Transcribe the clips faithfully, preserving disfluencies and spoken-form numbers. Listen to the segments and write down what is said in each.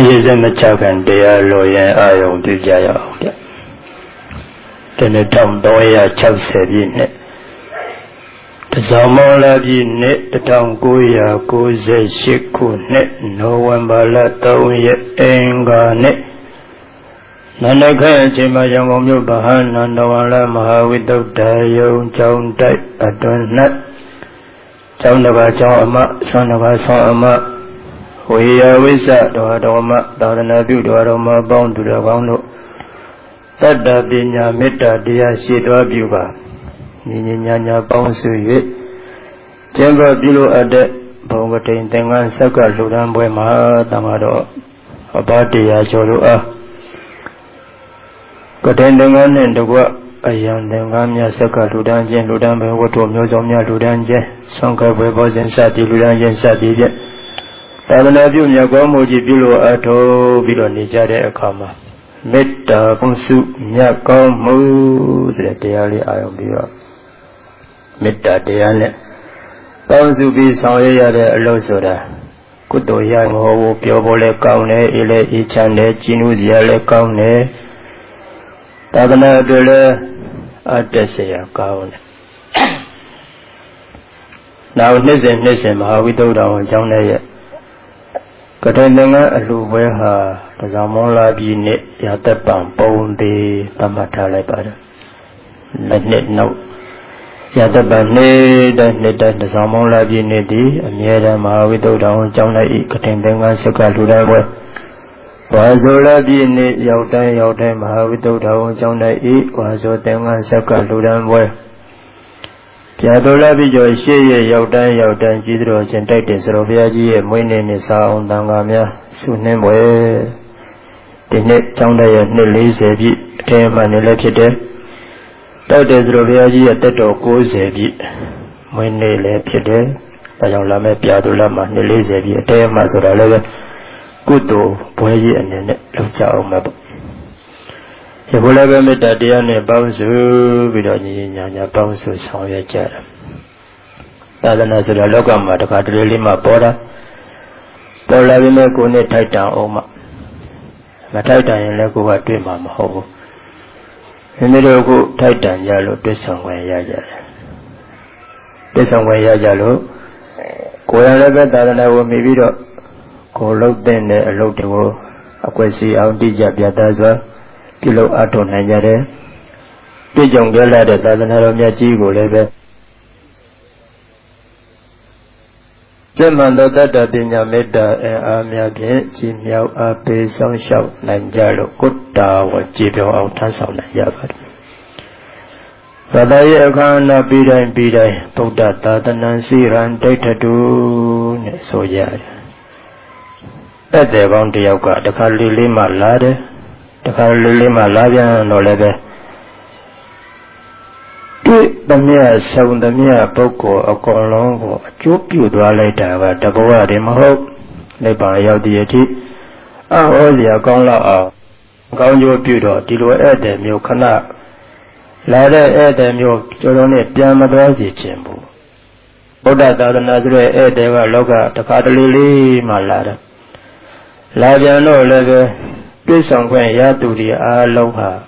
Yes, I'm a chagan, they are loyal, I own the Jaya. Then a town doya Chelsea in it. The Zamola in it, the town Goya goes a shiku net, no one but let down yet anger net. Nanaka Jima Yamu Bahan and no one Lama without Dayo, Joan Dite, I don't net. Sound of a Jama, son of a Sama. We are with that, Doma, Dana Budoroma, bound to the Wano. That the Binya Meta, dear Shidwa Buba. Ninyanya bounce it. Jamba below at the Bongatin Tengan Saka, Ludan Buema, Damado. About the Ajolua. Cotendangan and the work. A young Dengamia Saka, Ludan, Ludan, Wato, Muzomia, Ludan, Sanka, Webos and Sati, Ludan, Sati. Tadana view Nyagomoji below ato below Nijade Akama. Meta Ponsu Nyagomo the daily Iobia. Meta Diane. Ponsu be Sawaya de Losoda. Kuto Yang Ho, Piobole Kaune, Ile Ichane, Chinuziale Kaune. Tadana Dele Adesea Kaune. Now, listen, listen, how we do down Johnny. Katanga Aluweha, the Zamola Bine, Yatapan, Bondi, Tamatale Bada. Let net no Yatabane, the Zamola Bine, the Amiera Mahavido down, Jana E. Katanga Sakaluda. Wazola Bine, Yauta, Yauta, Mahavido down, Jana E. Wazotanga Sakaludan. Yadola Bijo, she, Yaudan, Yaudan, Jidro, Gentites, Roviaji, and Winning is our own Dangamia, Sunem, where the net town they are nearly Zebi, Tem and elected. That is Roviaji at the door goes Zebi, when they left today, Payolame Piadulama, nearly Zebi, Tem Mazorale, good do, Boy and then Lucha Mab. If we ever met that day on a bounce, we don't need a bounce with some of chair. Rather than a logam at a cadrilli, my border. Pola will make one titan oma. My titan in Lego at Dream Ho. In the logo, titan yellow, this somewhere yajalo. This somewhere yajalo. Go a than I will maybe go look then a load the wall. A quasi out the Jabiataza. Kilo Aton Hajare, Pigeon Gala, the Tadanaromia Chigo Lebe. Zemanda Dada Dinya Meda and Amia Jim Yao Ape Song Shout Nanjalo, Kutta, or Jibio Altasa Najabat. Radaya Kana Bida and Bida, Toda Tadanansi ran data do so yard. At the bounty of God, the Kalilima ladder. The Carolina Lavia no leve. Do the mere sound the mere poco or colongo, choke you do later, but the boa de maho, labor yao deity. Ah, all the agonla are gone your beauty, did you add them, you cannot. Ladder add them, you don't need Yamadrazi chimbo. Boda the Nazare add them, loga, the Carolina ladder. Lavia no leve. This song when ya to the aloha.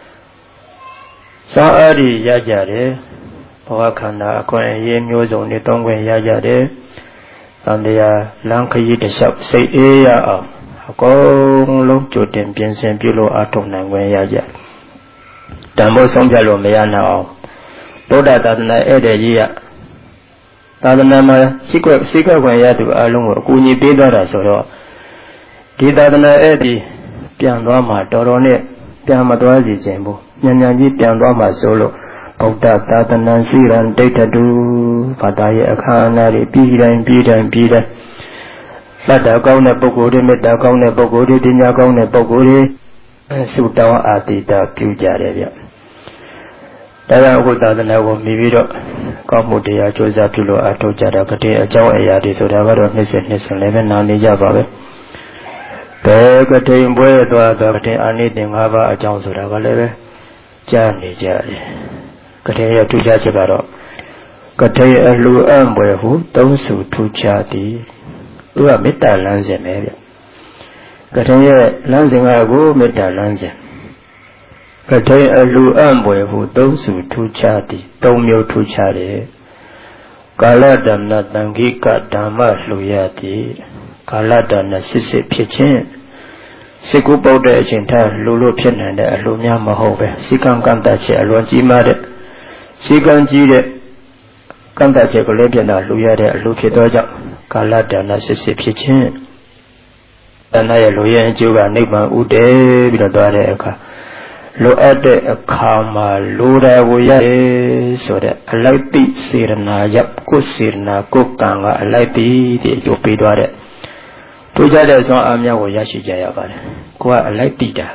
So early yajare, Wakana, Coin Yemio on the tongue when yajare, and they are Lanky the shop say, eh, a gong look to them, Piensen below Atom when yaja. Dambo Sonjalo Mayana. Boda doesn't add a year. Tadanama, secret, secret when ya to Alum, Kuni Bidara solo. Didana Eddie. Pianrama, Dorone, Piamadwazi Jembo, Yanyaji Pianrama solo, Pota Tatanan Siran, Data do, Padaya Kanari, Pida and Pida and Pida. Lada Gona Bogode, Meta Gona Bogode, Dinya Gona Bogode, and Sutawa Atita, Pujaria. Dara Gota Nago Mivido, Kamudia, Josapilo, Atojada, Kate, Jawa Yadi, so there were Nissan, eleven on the Java. Pegate in Boya, the anything have a chance of a Johnny Jari. Katea to Jacibaro. Katea Lu Amboyahu, those who to Chati, who are Meta Lanzemere. ကထင်ရဲ့လမ်းစဉ်ကကိုမေတ္တာလမ်းစဉ်ကထင်အလူအံ့ပွေဟုသုံးစုထူးခြားသည်သုံးမျိုးထူးခြားတယ်ကာလတဏ္ဍတံခိကဓမ္မလှူရသည်ကာလတဏ္ဍစစ်စစ်ဖြစ်ခြင်းစိတ်ကူးပုတ်တဲ့အချိန်ထားလူလို့ဖြစ်နိုင်တဲ့အလှူများမဟုတ်ပဲစီကံကံတချက်အလွန်ကြီးမားတဲ့စီကံကြီးတဲ့ကံတချက်ကလေးပြတာလှူရတဲ့အလှူဖြစ်သောကြောင့်ကာလတဏ္ဍစစ်စစ်ဖြစ်ခြင်းတဏ္ဍရဲ့လူရဲ့အကျိုးကနိဗ္ဗာန်ဥတည်ပြီးတော့သွားတဲ့အခါလိုအပ်တဲ့အခါမှာလိုတယ်ကိုရတယ်ဆိုတဲ့အလိုက်တိစေရနာရပ်ကိုစေရနာကိုကံကအလိုက်တိဒီအကျိုးပေးသွားတဲ့တို့ကြတဲ့ဆွမ်းအားများကိုရရှိကြရပါတယ်ကိုကအလိုက်တိတာ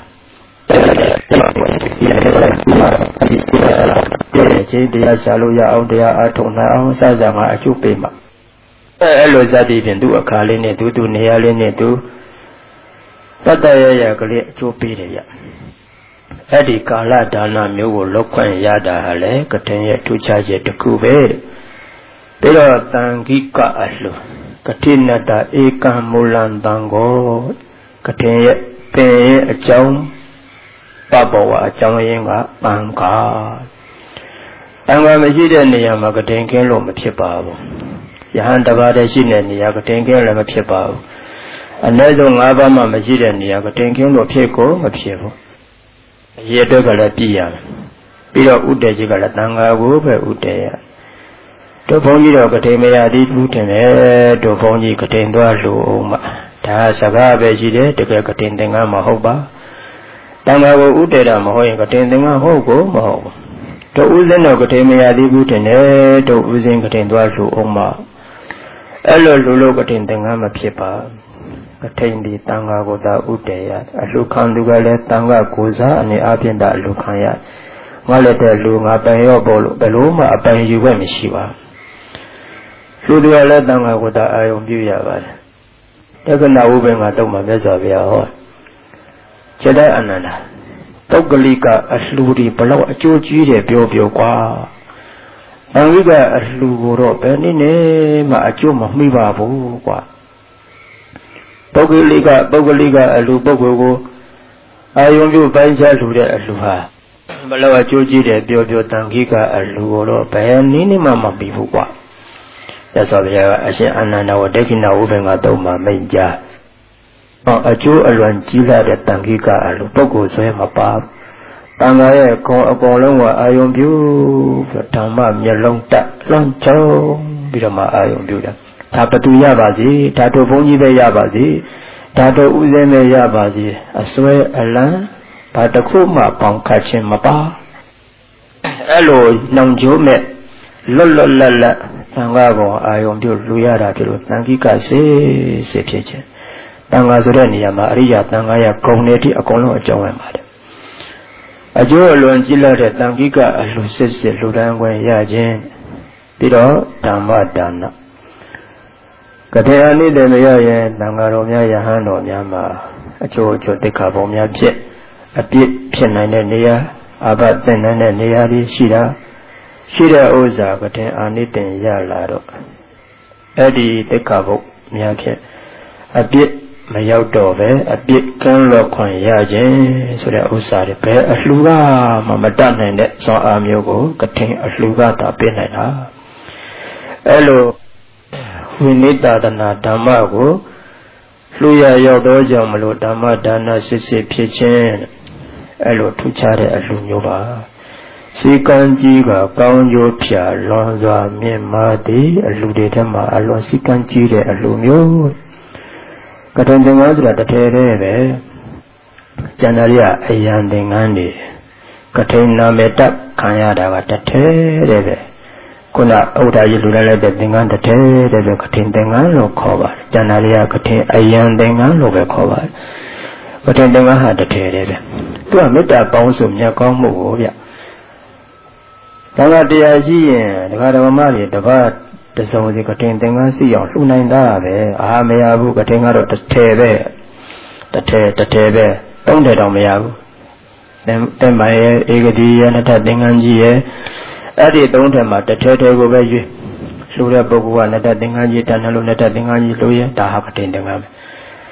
ခြင်းတရားရှာလို့ရအောင်တရားအားထုတ်နိုင်အောင်စစမှာအကျိုးပေးမှာအဲအဲ့လိုဇာတိဖြင့်သူ့အခါလေးနဲ့သူသူနေရာလေးနဲ့သူတတရရကလေးအကျိုးပေးတယ်ရအဲ့ဒီကာလဒါနမျိုးကိုလောက်ခွင့်ရတာဟာလေကထင်ရဲ့ထူးခြားချက်တစ်ခုပဲပြီးတော့တန်ခိကအလှကတိနတဧကံမူလံတံကိုကထင်ရဲ့ပင်ရဲ့အကြောင်းပပဝအကြောင်းရင်းကပံကာတန်ခါမရှိတဲ့နေရာမှာကထင်ကင်းလို့မဖြစ်ပါဘူးယဟန်တပါးတည်းရှိတဲ့နေရာကထင်ကင်းလည်းမဖြစ်ပါဘူးအနည်းဆုံး၅ပါးမှမရှိတဲ့နေရာကထင်ကင်းလို့ဖြစ်ကိုမဖြစ်ဘူးအရေးအတွက်ကလည်းပြည့်ရမယ်ပြီးတော့ဥတည်ကြီးကလည်းတန်ခါကိုပဲဥတည်ရတို့ဘုန်းကြီးတော့ကတိမရသည်ဘူးတင်တယ်တို့ဘုန်းကြီးကတိန်သွားလို့အောင်မဒါစကားပဲရှိတယ်တကယ်ကတိန်သင်္ကန်းမဟုတ်ပါတန်ခါကိုဥတည်တာမဟုတ်ရင်ကတိန်သင်္ကန်းဟုတ်ကိုမဟုတ်ဘူးတို့ဥစဉ်တော့ကတိမရသည်ဘူးတင်တယ်တို့ဥစဉ်ကတိန်သွားလို့အောင်မအဲ့လိုလူလို့ကတိန်သင်္ကန်းမဖြစ်ပါကထိန်ဒီတန်ခါကိုသာဥတည်ရအလှခံသူကလည်းတန်ခါကိုစားအနေအပြင်သာအလှခံရငါလည်းတဲ့လူငါပန်ရောပေါ်လို့ဘယ်လိုမှအပန်ယူွက်မရှိပါလူတွေကလည်းတန်ခါကိုသာအာယုံပြုရပါတယ်တက္ကနာဥပ္ပင်္ဂတော့မှမြတ်စွာဘုရားဟောခြေတဲ့အနန္တတုတ်ကလိကအလှူဒီဘလောက်အကျိုးကြီးတယ်ပြောပြောကွာတန်ခိကအလှူကိုတော့ဘယ်နည်းနဲ့မှအကျိုးမမိပါဘူးကွာပုဂ္ဂလိကပုဂ္ဂလိကအလှပုဂ္ဂိုလ်ကိုအာယုံပြုပိုင်းခြားလှူတဲ့အလှဟာဘယ်လောက်အကျိုးကြီးတယ်ပြောပြောတန်ခိကအလှကိုတော့ဘယ်နည်းနဲ့မှမပြီးဘူးကွာရသော်ဗျာအရှင်အာနန္ဒဝဒိဋ္ဌိနာဥပ္ပင်္ဂတုံမှာမိန့်ကြားဟောအကျိုးအလွန်ကြီးလာတဲ့တန်ခိကအလှပုဂ္ဂိုလ်ဆွဲမပါတန်ခါရဲ့ကောအကောင်လုံးကအာယုံပြုဓမ္မမျက်လုံးတက်လွန်ချုံပြီးတော့မှအာယုံပြုတယ်ဒါဘသူရပါစေဒါတို့ဘုန်းကြီးပဲရပါစေဒါတို့ဥစဉ်ပဲရပါစေအစွဲအလံဘာတစ်ခုမှပေါင်ခတ်ခြင်းမပါအဲ့လိုနှောင်ကြိုးမဲ့လွတ်လွတ်လပ်လပ်သံဃာကောင်အာယုံပြုလူရတာဒီလိုတန်ခိကစေစေဖြစ်ခြင်းတန်ဃာဆိုတဲ့နေရာမှာအရိယာတန်ဃာရဂုံနေတိအကုန်လုံးအကြောင်းဝင်ပါတယ်အကျိုးအလွန်ကြီးလာတဲ့တန်ခိကအလှစစ်စစ်လူတန်းခွင့်ရခြင်းပြီးတော့ဓမ္မဒါနကထေအနိတေမရရဲ့တန်ဃာတော်များယဟန်တော်များမှာအကျိုးအကျိုးတိခါပုံများဖြစ်အပြစ်ဖြစ်နိုင်တဲ့နေရာအာဘသင်နိုင်တဲ့နေရာတွေရှိတာရှိတဲ့ဥစ္စာကထေအာနိတေရလာတော့အဲ့ဒီတိခါပုံများဖြစ်အပြစ်မရောက်တော့ပဲအပြစ်ကင်းလွတ်ခွင့်ရခြင်းဆိုတဲ့ဥစ္စာတွေပဲအလှူကမှမတတ်နိုင်တဲ့ဇောအားမျိုးကိုကထေအလှူကသာပေးနိုင်တာအဲ့လိုဝိနိတဒနာဓမ္မကိုလှူရရောက်သောကြောင့်မလို့ဓမ္မဒါနစစ်စစ်ဖြစ်ခြင်းအဲ့လိုထူးခြားတဲ့အလှူမျိုးပါစီကံကြီးကကောင်းကျိုးဖြာလွန်စွာမြင့်မားသည်အလှူတွေထဲမှာအလွန်စီကံကြီးတဲ့အလှူမျိုးကတန်သင်္ကန်းဆိုတာတစ်ထဲတည်းပဲကျန်တာတွေကအယံသင်္ကန်းတွေကထိန်နာမေတ္တခံရတာကတစ်ထဲတည်းပဲခုနဥဒ္ဒါကြီးလူလိုက်လိုက်တဲ့သင်္ကန်းတစ်ထဲတည်းပဲကထိန်သင်္ကန်းလို့ခေါ်ပါတယ်ကျန်တာတွေကကထိန်အယံသင်္ကန်းလို့ပဲခေါ်ပါတယ်ကထိန်သင်္ကန်းဟာတစ်ထဲတည်းပဲသူကမေတ္တာပေါင်းစုမြတ်ကောင်းမှုကိုဗျသံဃာတရားရှိရင်ဒကာဓမ္မတွေတပတ်တစုံစီကထိန်သင်္ကန်းစီအောင်လှူနိုင်တာပဲအာမရဘူးကထိန်ကတော့တစ်ထဲပဲတစ်ထဲတစ်ထဲပဲသုံးထဲတော့မရဘူးတင်ပိုင်ရဲ့ဧကတိရဲ့နှစ်ထပ်သင်္ကန်းကြီးရဲ့အဲ့ဒီသုံးထဲမှာတစ်ထဲထဲကိုပဲရွေးလှူတဲ့ပုဂ္ဂိုလ်ကနှစ်ထပ်သင်္ကန်းကြီးတန်းနှလို့နှစ်ထပ်သင်္ကန်းကြီးလှူရဲ့ဒါဟာကထိန်သင်္ကန်းပဲ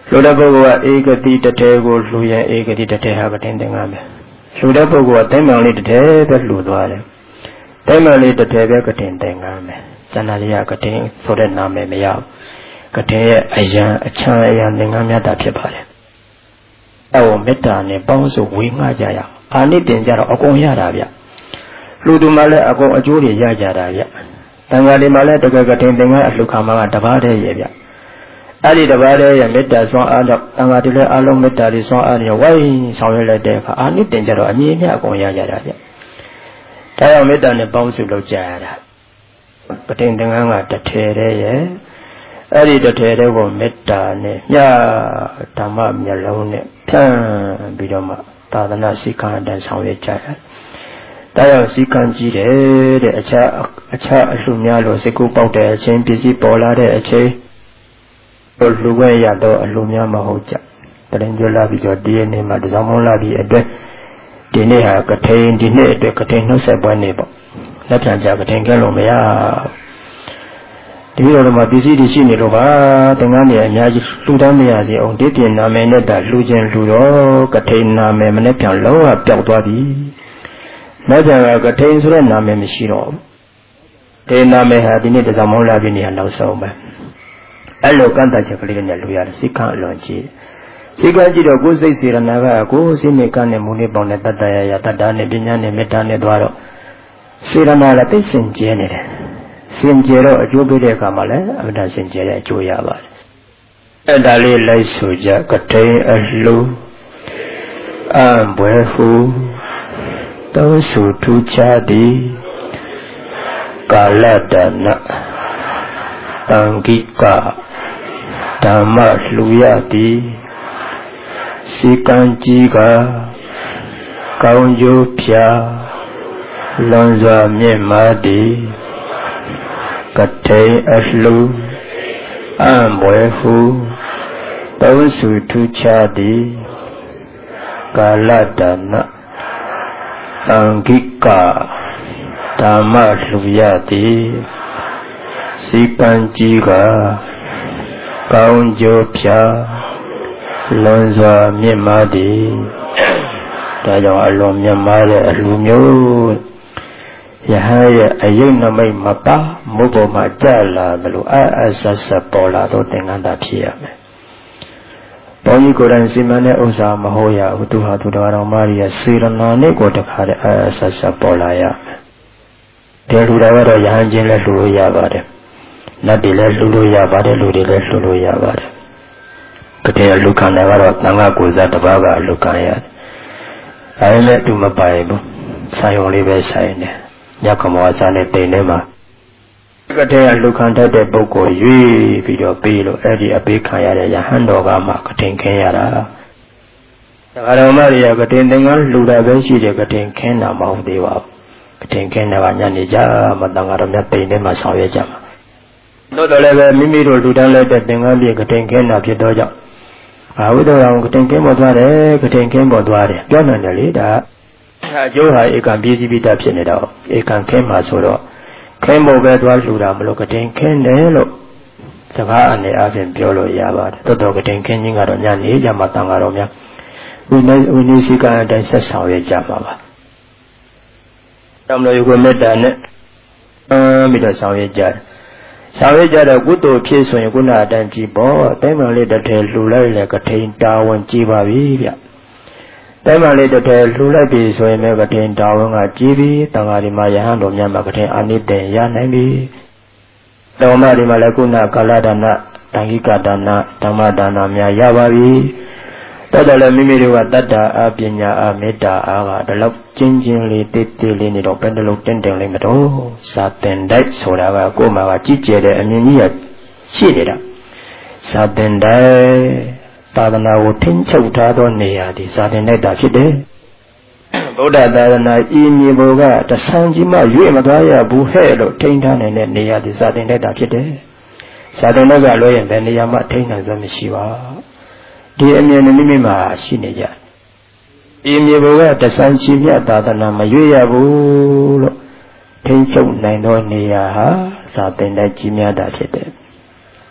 လူတဲ့ပုဂ္ဂိုလ်ကဧကတိတထဲကိုလှူရင်ဧကတိတထဲဟာကတင်သင်္ကန်းပဲလှူတဲ့ပုဂ္ဂိုလ်ကတိုင်းမှန်လေးတထဲပဲလှူသွားတယ်တိုင်းမှန်လေးတထဲပဲကတင်သင်္ကန်းပဲဇဏလေးကကတင်ဆိုတဲ့နာမည်မရဘူးကတင်ရဲ့အယံအချမ်းအယံသင်္ကန်းများတာဖြစ်ပါတယ်အဲဝမေတ္တာနဲ့ပေါင်းစုဝေငှကြရအောင်အာနိတင်ကြတော့အကုန်ရတာဗျလူသူမှလည်းအကုန်အကျိုးတွေရကြတာဗျတန်ဃာတွေမှလည်းတကယ်ကတင်သင်္ကန်းအလှခံမှာကတပါးတည်းရဲ့ဗျအဲ့ဒီတပါးတည်းရဲ့မေတ္တာဆွမ်းအားတော့တန်ဃာတွေလည်းအလုံးမေတ္တာတွေဆွမ်းအားတွေဝိုင်းဆောင်ရွက်လိုက်တဲ့အခါအာနိတင်ကြတော့အမြင်နဲ့အကုန်ရကြတာဗျဒါကြောင့်မေတ္တာနဲ့ပေါင်းစုလုပ်ကြရတာကတင်သင်္ကန်းကတထဲတည်းရဲ့အဲ့ဒီတထဲတည်းကိုမေတ္တာနဲ့ညဓမ္မမျက်လုံးနဲ့ဖြန့်ပြီးတော့မှသာသနာစိက္ခာအတိုင်းဆောင်ရွက်ကြရတယ်။ဒါကြောင့်စိက္ခာကြီးတယ်တဲ့အခြားအခြားအလှများလို့စိတ်ကူးပေါက်တဲ့အချိန်ပစ္စည်းပေါ်လာတဲ့အချိန်တို့လူဝဲရတော့အလှများမဟုတ်ကြ။တရင်ကြလာပြီးတော့ဒီနေ့မှာတစောင်းမလာပြီးအတွက်ဒီနေ့ဟာကထိန်ဒီနေ့အတွက်ကထိန်နှုတ်ဆက်ပွဲနေပေါ့။လက်ပြန်ကြကထိန်ကဲလို့မရဒီလိုတော့မှပစ္စည်းတွေရှိနေလို့ပါသင်္ကန်းတွေအများကြီးလှူဒန်းမရစေအောင်ဒီပြင်နာမည်နဲ့တာလှူခြင်းလှူတော့ကထိန်နာမည်မနဲ့ပြန်လုံးဝပျောက်သွားပြီနောက်ကြကကထိန်ဆိုတဲ့နာမည်မရှိတော့ဘူးဒီနာမည်ဟာဒီနေ့တစောင်းမောင်းလာပြီးနေရနောက်ဆုံးပဲအဲ့လိုကန့်တတ်ချက်ကလေးတွေနဲ့လှူရတယ်စိတ်ကအလွန်ကြီးစိတ်ကကြည့်တော့ကိုယ်စိတ်စေရနာကကိုယ်စိတ်နဲ့ကနဲ့မူနဲ့ပေါင်းနဲ့တတ္တရရတတ္တနဲ့ပညာနဲ့မေတ္တာနဲ့သွားတော့စေရနာလည်းသိစင်ကျဲနေတယ်စင်ကြယ်တော့အကျိုးပေးတဲ့အခါမှာလည်းအမှန်တန်စင်ကြယ်တဲ့အကျိုးရပါတယ်အဲ့ဒါလေးလိုက်ဆိုကြကထိန်အလှအံဘွယ်ဟုတောစုထူးခြားသည်ကာလတနာတံဂိကဓမ္မလှူရသည်စီကံကြီးကကောင်းကျိုးဖြာလွန်စွာမြင့်မားသည်ကထိန်အလှအံဘွယ်ဟုတောစုထူးခြားသည်ကာလတနာအံဂိကဓမ္မလှူရသည်စီကံကြီးကကောင်းကျိုးဖြာလွန်စွာမြင့်မားသည်ဒါကြောင့်အလွန်မြင့်မားတဲ့အလှမျိုးယဟရဲ့အယုတ်နမိတ်မပါမုတ်ပေါ်မှာကြလာသလိုအအဆက်ဆက်ပေါ်လာတော့သင်္ကန်းတာဖြစ်ရမယ်။ဘုန်းကြီးကိုယ်တိုင်စီမံတဲ့ဥစ္စာမဟုတ်ရဘူးသူဟာသူတော်တော်မကြီးရဲ့စေရနာနဲ့ကိုတခါတည်းအအဆက်ဆက်ပေါ်လာရမယ်။ဒီလူတော်ကတော့ယဟန်ချင်းလည်းလှူလို့ရပါတယ်။နတ်တွေလည်းလှူလို့ရပါတယ်လူတွေလည်းလှူလို့ရပါတယ်။ကတည်းကလူခံတယ်ကတော့သံဃာကိုယ်စားတစ်ပါးကလူခံရတယ်။အဲလည်းသူမပိုင်ဘူး။ဆိုင်ုံလေးပဲဆိုင်တယ်။ညကမောစားနဲ့တိမ်ထဲမှာကတည်းကလူခံတတ်တဲ့ပုဂ္ဂိုလ်ရွေးပြီးတော့ပေးလို့အဲ့ဒီအပေးခံရတဲ့ယဟန်တော်ကမှကတိန်ခင်းရတာဒါကြတော်မတွေကကတိန်သင်္ကန်းလှူတာပဲရှိတယ်ကတိန်ခင်းတာမဟုတ်သေးပါဘူးကတိန်ခင်းတာကညနေကြမတန်ကြတော်မြတ်တိမ်ထဲမှာဆောင်ရွက်ကြမှာတို့တော်လည်းပဲမိမိတို့လူတန်းလိုက်တဲ့သင်္ကန်းပြေကတိန်ခင်းတာဖြစ်တော့ကြောင့်ဘာဝိတော်အောင်ကတိန်ခင်းပေါ်သွားတယ်ကတိန်ခင်းပေါ်သွားတယ်ပြောနိုင်တယ်လေဒါအကျိုးဟာဧကံပြည်စည်းပိတဖြစ်နေတော့ဧကံခင်းမှာဆိုတော့ခင်းဖို့ပဲသွားလှူတာမလို့ကတိန်ခင်းတယ်လို့စကားအနေအချင်းပြောလို့ရပါတယ်တော်တော်ကတိန်ခင်းခြင်းကတော့ညနေကြမှာတန်ဃာတော်များဝိနည်းဝိနည်းစိကအတိုင်းဆက်ဆောင်ရကြမှာပါတောင်းလို့ယုကမေတ္တာနဲ့အမ်းပြီးတော့ဆောင်ရကြတယ်ဆောင်ရကြတော့ကုသိုလ်ဖြစ်ဆိုရင်ခုနအတိုင်းကြည်ပေါ့တိုင်းမှလေးတစ်ထည်လှူလိုက်လေကတိန်တာဝန်ကြည်ပါပြီဗျတိုင်းမှာလေးတစ်ထည်လှူလိုက်ပြီဆိုရင်လည်းကတိန်တာဝန်ကကြီးပြီးတန်ဃာဒီမှာယဟန်တော်များမှာကတိန်အာနိတေရနိုင်ပြီတော်မဒီမှာလည်းခုနကာလဒါနတန်ခိကဒါနဓမ္မဒါနများရပါပြီတော်တော်လည်းမိမိတို့ကတတ္တာအပညာအမေတ္တာအားကဒီလောက်ကျဉ်းကျဉ်းလေးတိတ်တိတ်လေးနေတော့ဘယ်တလုံးတင်းတင်းလေးမတော့စာတင်တိုက်ဆိုတာကကိုယ်မှာကကြည်ကျဲတဲ့အမြင်ကြီးရရှိနေတာစာတင်တိုက်သာသနာကိုထိန်းချုပ်ထားသောနေရာဒီစာတင်လိုက်တာဖြစ်တယ်ဗုဒ္ဓသာသနာဤမြေပေါ်ကတဆန်းကြီးမှရွေ့မသွားရဘူးဟဲ့လို့ထိန်းထားနိုင်တဲ့နေရာဒီစာတင်လိုက်တာဖြစ်တယ်စာတင်လိုက်ကလွှဲရင်ဘယ်နေရာမှထိန်းနိုင်စွမ်းမရှိပါဒီအမြင်နဲ့မိမိမှာရှိနေကြဤမြေပေါ်ကတဆန်းကြီးမြတ်သာသနာမရွေ့ရဘူးလို့ထိန်းချုပ်နိုင်သောနေရာဟာစာတင်တိုက်ကြီးများတာဖြစ်တယ်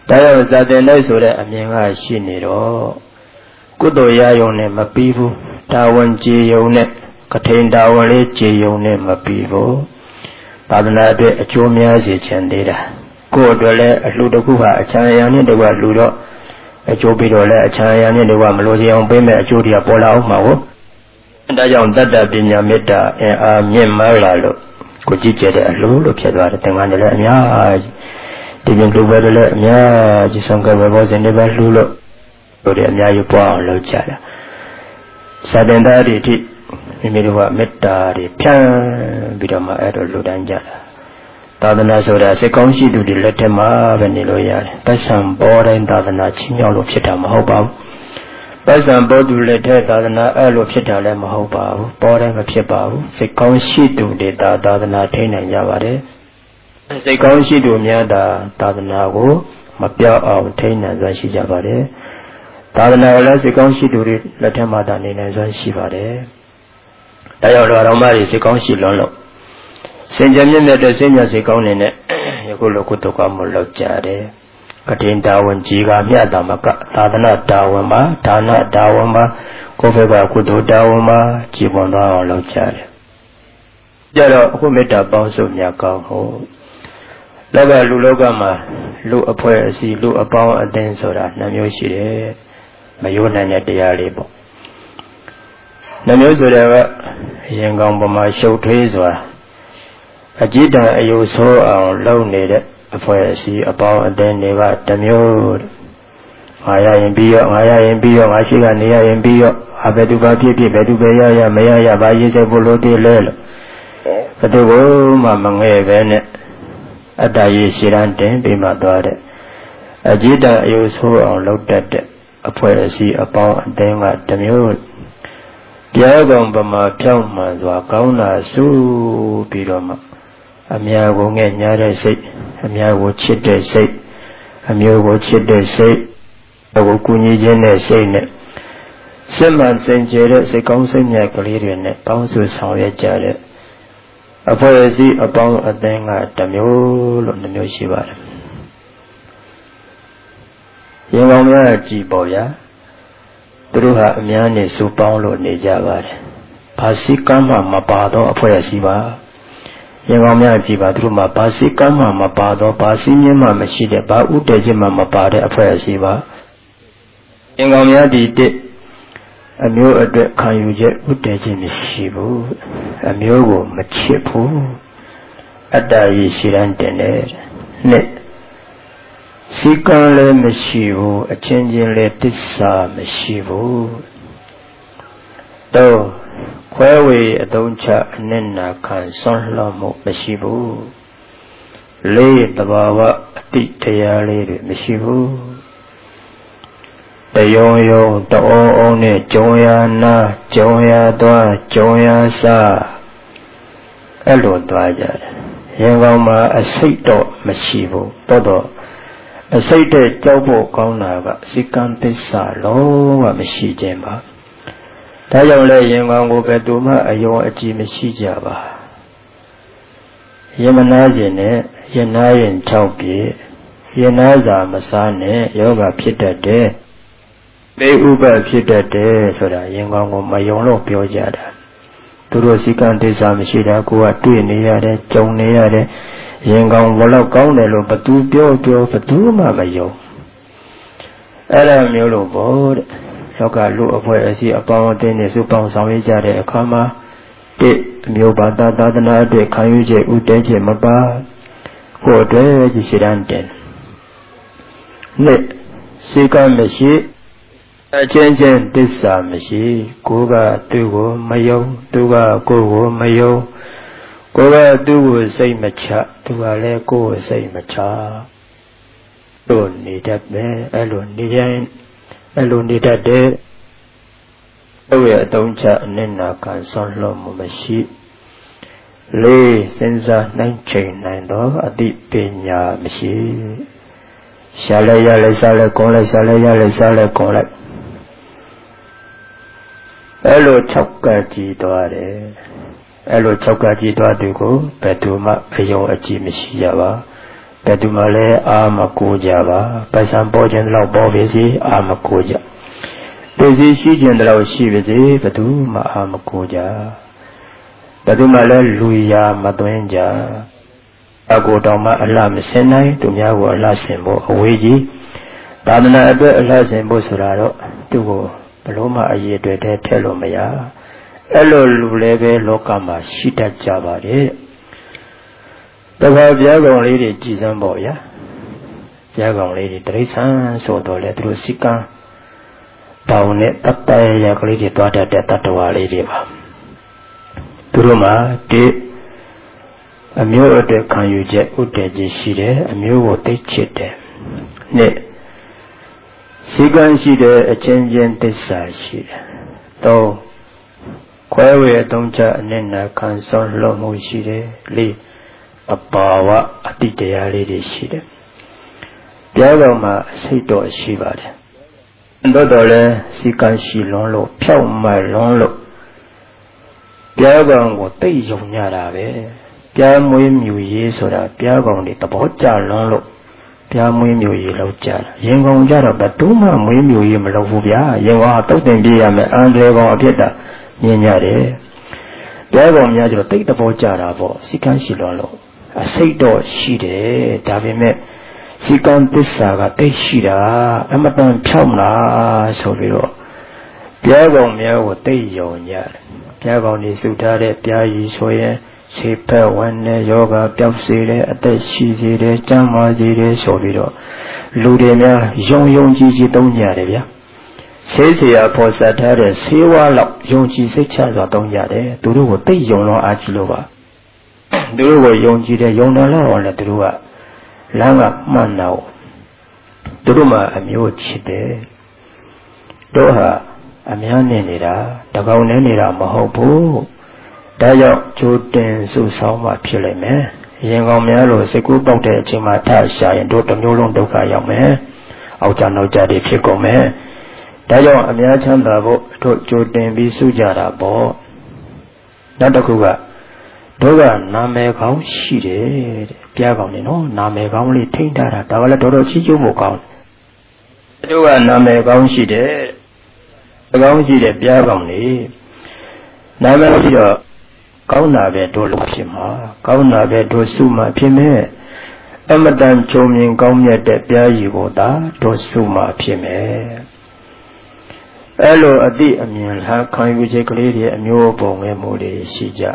ဒါကြောင့်ဇာတင်လိုက်ဆိုတဲ့အမြင်ကရှိနေတော့ကုသိုလ်ရယုံနဲ့မပြီးဘူးတာဝန်ကျေယုံနဲ့ကထိန်တာဝန်လေးကျေယုံနဲ့မပြီးဘူးသာသနာအတွက်အကျိုးများစေချင်သေးတာကိုယ်အတွက်လည်းအလှူတစ်ခုဟာအချမ်းအယံနဲ့တကွလှူတော့အကျိုးပြီးတော့လည်းအချမ်းအယံနဲ့တကွမလို့စီအောင်ပေးမဲ့အကျိုးတွေကပေါ်လာအောင်မှာဟုတ်ဒါကြောင့်တတ္တပညာမေတ္တာအင်အားမြင့်မားလာလို့ကိုကြည့်ကြတဲ့အလှူလို့ဖြစ်သွားတယ်သင်္ကန်းတွေလည်းအများကြီးဒီပြင်လူပဲလည်းအများကြီးဆုံးကပဲဘောစင်တွေပဲလှူလို့တို့တွေအများကြီးပွားအောင်လုပ်ကြတာစာတင်သားတွေတိမိမိတို့ကမေတ္တာတွေဖြန့်ပြီးတော့မှအဲ့လိုလှူဒန်းကြတာသာသနာဆိုတာစိတ်ကောင်းရှိသူတွေလက်ထက်မှာပဲနေလို့ရတယ်ပတ်စံပေါ်တိုင်းသာသနာချင်းမြောက်လို့ဖြစ်တာမဟုတ်ပါဘူးပတ်စံပေါ်သူလက်ထက်သာသနာအဲ့လိုဖြစ်တာလည်းမဟုတ်ပါဘူးပေါ်တိုင်းမဖြစ်ပါဘူးစိတ်ကောင်းရှိသူတွေသာသာသနာထိနိုင်ကြပါတယ်စိတ်ကောင်းရှိသူများသာသာသနာကိုမပြောက်အောင်ထိနိုင်စွာရှိကြပါတယ်သာသနာကလည်းစိတ်ကောင်းရှိသူတွေလက်ထက်မှာသာနေနိုင်စွာရှိပါတယ်ဒါကြောင့်တော်မကြီးစိတ်ကောင်းရှိလွန်းလို့စင်ကြမြင့်တဲ့စိတ်ညစိတ်ကောင်းနေတဲ့ယခုလိုကုသိုလ်ကောင်းမှုလုပ်ကြတယ်ကတိန်တာဝန်ကြီးကမြတ်တာမကသာသနာတာဝန်မှာဒါနတာဝန်မှာကိုယ်ဘက်ကကုသိုလ်တာဝန်မှာကြည်ပွန်သွားအောင်လုပ်ကြတယ်ကြတော့အခုမေတ္တာပေါင်းစုမြတ်ကောင်းဟုတ်လောကလူလောကမှာလူအဖွဲ့အစည်းလူအပေါင်းအသင်းဆိုတာနှမျိုးရှိတယ်မယိုးနိုင်တဲ့တရားလေးပေါ့နှမျိုးဆိုတဲ့ကရင်ကောင်းပမာရှုပ်ထွေးစွာအကြည်တန်အယုဆိုးအောင်လုပ်နေတဲ့အဖွဲ့အစည်းအပေါင်းအသင်းတွေကတစ်မျိုးငါရရင်ပြီးရောငါရရင်ပြီးရောငါရှိကနေရရင်ပြီးရောအဘယ်သူကဖြစ်ဖြစ်ဘယ်သူပဲရရမရရဘာရေးစိတ်ဖို့လို့တည်းလဲလို့ဘယ်သူကမှမငဲ့ပဲနဲ့အတ္တရေးရှိရန်တင်ပြီးမှသွားတဲ့အကြည်တန်အယုဆိုးအောင်လုပ်တတ်တဲ့အဖွဲ့အစည်းအပေါင်းအသင်းကတစ်မျိုးပြောကောင်ပမာဖြောင်းမှန်စွာကောင်းတာစုပြီးတော့မှအများကိုငဲ့ညားတဲ့စိတ်အများကိုချစ်တဲ့စိတ်အမျိုးကိုချစ်တဲ့စိတ်အကိုကူညီခြင်းတဲ့စိတ်နဲ့စစ်မှန်စင်ကြယ်တဲ့စိတ်ကောင်းစိတ်မြတ်ကလေးတွေနဲ့ပေါင်းစုဆောင်ရွက်ကြတဲ့အဖွဲ့အစည်းအပေါင်းအသင်းကတစ်မျိုးလို့နှမျိုးရှိပါတယ်ရင်ကောင်းများကြည်ပေါ်ဗျာသူတို့ဟာအများနဲ့စုပေါင်းလို့နေကြပါတယ်ဘာစိကမ်းမှမပါတော့အဖွဲ့အစည်းပါရင်ကောင်းများကြည်ပါသူတို့မှာဘာစိကမ်းမှမပါတော့ဘာစိမြင့်မှမရှိတဲ့ဘာဥတည်ခြင်းမှမပါတဲ့အဖွဲ့အစည်းပါရင်ကောင်းများဒီတဲ့အမျိုးအတွက်ခံယူချက်ဥတည်ခြင်းမရှိဘူးအမျိုးကိုမချစ်ဘူးအတ္တရေးရှိရန်တင်တယ်နှစ်စိကံလည်းမရှိဘူးအချင်းချင်းလည်းတစ္ဆာမရှိဘူးတော့ခွဲဝေအသုံးချအနစ်နာခံဆွမ်းလှမှုမရှိဘူးလေးတဘာဝအတိတရားလေးတွေမရှိဘူးတယုံယုံတအောအောင်နဲ့ကြုံရနာကြုံရသွားကြုံရစားအဲ့လိုသွားကြတယ်ရင်ကောင်းမှာအစိတ်တော့မရှိဘူးတော့တော့အစိတ်တဲ့ကြောက်ဖို့ကောင်းတာကစိကံသစ္စာလုံးဝမရှိခြင်းပါဒါကြောင့်လည်းရင်ကောင်းကိုပဲသူမှအယုံအကြည်မရှိကြပါယမနာခြင်းနဲ့ယနာရင်၆ပြေယနာစာမစားနဲ့ယောဂဖြစ်တတ်တယ်ပေဥပဖြစ်တတ်တယ်ဆိုတာရင်ကောင်းကိုမယုံလို့ပြောကြတာသူတို့စိကံသစ္စာမရှိတာကိုကတွေ့နေရတယ်ကြုံနေရတယ်ရင်ကောင်းဘလောက်ကောင်းတယ်လို့ဘသူပြောပြောဘသူမှမယုံအဲ့ဒါမျိုးလို့ပေါ့တဲ့လောကလူအဖွဲ့အစည်းအပေါင်းအသင်းနဲ့စုပေါင်းဆောင်ရွက်ကြတဲ့အခါမှာတစ်မျိုးဘာသာသာသနာအတွက်ခံယူချက်ဥတည်ချက်မပါဟိုအတွက်ကြည်ရှိရန်တယ်နှစ်စိကံမရှိအချင်းချင်းတစ္ဆာမရှိကိုယ်ကသူ့ကိုမယုံသူကကိုယ်ကိုမယုံကိုယ်ကသူ့ကိုစိတ်မချသူကလည်းကိုယ်ကိုစိတ်မချတို့နေတတ်ပဲအဲ့လိုနေရင်အဲ့လိုနေတတ်တဲ့တို့ရဲ့အတုံးချအနစ်နာခံဆွမ်းလွှတ်မှုမရှိလေးစဉ်းစားနှိုင်းချိန်နိုင်တော့အတိပညာမရှိရှားလဲရလဲစားလဲကောင်းလဲစားလဲရလဲစားလဲကောင်းလဲအဲ့လို၆ကကြည်သွားတယ်အဲ့လို၆ကကြည်သွားသူကိုဘယ်သူမှအယုံအကြည်မရှိရပါဘယ်သူမှလည်းအာမကိုကြပါပစံပေါ်ခြင်းတော့ပေါ်ပြီစီအာမကိုကြသိစီရှိခြင်းတော့ရှိပြီစီဘယ်သူမှအာမကိုကြဘယ်သူမှလည်းလူရမသွင်းကြအကိုတော်မှအလှမစင်နိုင်သူများကိုအလှဆင်ဖို့အဝေးကြီးသာသနာအတွက်အလှဆင်ဖို့ဆိုတာတော့သူ့ကိုဘလို့မှအရေးအတွက်တည်းထည့်လို့မရအဲ့လိုလူလည်းပဲလောကမှာရှိတတ်ကြပါတယ်တခါပြားကောင်လေးတွေကြည်စမ်းပေါ့ဗျာပြားကောင်လေးတွေတိရစ္ဆာန်ဆိုတော့လေသူတို့စိကံတောင်းနဲ့တတ်တရရကလေးတွေတွားတတ်တဲ့တတ္တဝါလေးတွေပါသူတို့မှာဒီအမျိုးအတွက်ခံယူချက်ဥတည်ခြင်းရှိတယ်အမျိုးကိုသိချစ်တယ်နှစ်စိကံရှိတယ်အချင်းချင်းသစ္စာရှိတယ်သုံးခွဲဝေအသုံးချအနစ်နာခံဆောင်လို့မှုရှိတယ်လေးအပါဝအတိတရားလေးတွေရှိတယ်ပြားကောင်မှာအစိတ်တော်ရှိပါတယ်တော်တော်လဲစိကံရှိလွန်းလို့ဖြောက်မှလွန်းလို့ပြားကောင်ကိုတိတ်ယုံကြတာပဲပြားမွေးမြူရေးဆိုတာပြားကောင်တွေသဘောကျလွန်းလို့ပြားမွေးမြူရေးလောက်ကြတာရင်ကောင်ကြတော့ဘယ်သူမှမွေးမြူရေးမလုပ်ဘူးဗျာရင်ကောင်ကတုတ်တင်ပြရမယ်အန်တယ်ကောင်အဖြစ်တာမြင်ရတယ်ပြားကောင်များကျတော့တိတ်သဘောကျတာပေါ့စိကံရှိလွန်းလို့အစိတ်တော့ရှိတယ်ဒါပေမဲ့စိကံသစ္စာကတိတ်ရှိတာအမတန်ဖြောက်လာဆိုပြီးတော့ပြားကောင်များကိုတိတ်ယုံကြတယ်ပြားကောင်တွေစုထားတဲ့ပြားကြီးဆိုရင်ခြေဖက်ဝင်တဲ့ယောဂပျောက်စေတဲ့အသက်ရှိစေတဲ့ကျန်းမာစေတဲ့ဆိုပြီးတော့လူတွေများယုံယုံကြည်ကြည်သုံးကြတယ်ဗျာဆေးစရာပေါ်ဆက်ထားတဲ့ဆေးဝါးလောက်ယုံကြည်စိတ်ချစွာသုံးကြတယ်သူတို့ကိုတိတ်ယုံလောအားကြီးလို့ပါသူတို့ကိုယုံကြည်တဲ့ယုံတယ်လို့လည်းသူတို့ကလမ်းကမှန်တော့သူတို့မှအမျိုးချစ်တယ်တို့ဟာအများနဲ့နေတာတကောင်နဲ့နေတာမဟုတ်ဘူးဒါကြောင့်ကြိုတင်စုဆောင်းမှဖြစ်လိမ့်မယ်ရင်ကောင်များလို့စိတ်ကူးပေါက်တဲ့အချိန်မှာထရှာရင်တို့တစ်မျိုးလုံးဒုက္ခရောက်မယ်အောက်ကြနောက်ကြတွေဖြစ်ကုန်မယ်ဒါကြောင့်အများချမ်းသာဖို့တို့ကြိုတင်ပြီးစုကြတာပေါ့နောက်တစ်ခုကတို့ကနာမည်ကောင်းရှိတယ်တဲ့ပြားကောင်းနေနော်နာမည်ကောင်းလေးထိမ့်ထားတာဒါကလည်းတော်တော်ချီးကျူးဖို့ကောင်းတယ်တို့ကနာမည်ကောင်းရှိတယ်အကောင်းရှိတဲ့ပြားကောင်းလေးနာမည်ပြီးတော့ကောင်းတာပဲတို့လို့ဖြစ်မှာကောင်းတာပဲတို့စုမှဖြစ်မယ်အမတန်ချုံမြင်ကောင်းမြတ်တဲ့ပြားကြီးကိုသာတို့စုမှဖြစ်မယ်အဲ့လိုအတိအမြင်လားခံယူချက်ကလေးတွေအမျိုးပုံငယ်မှုတွေရှိကြ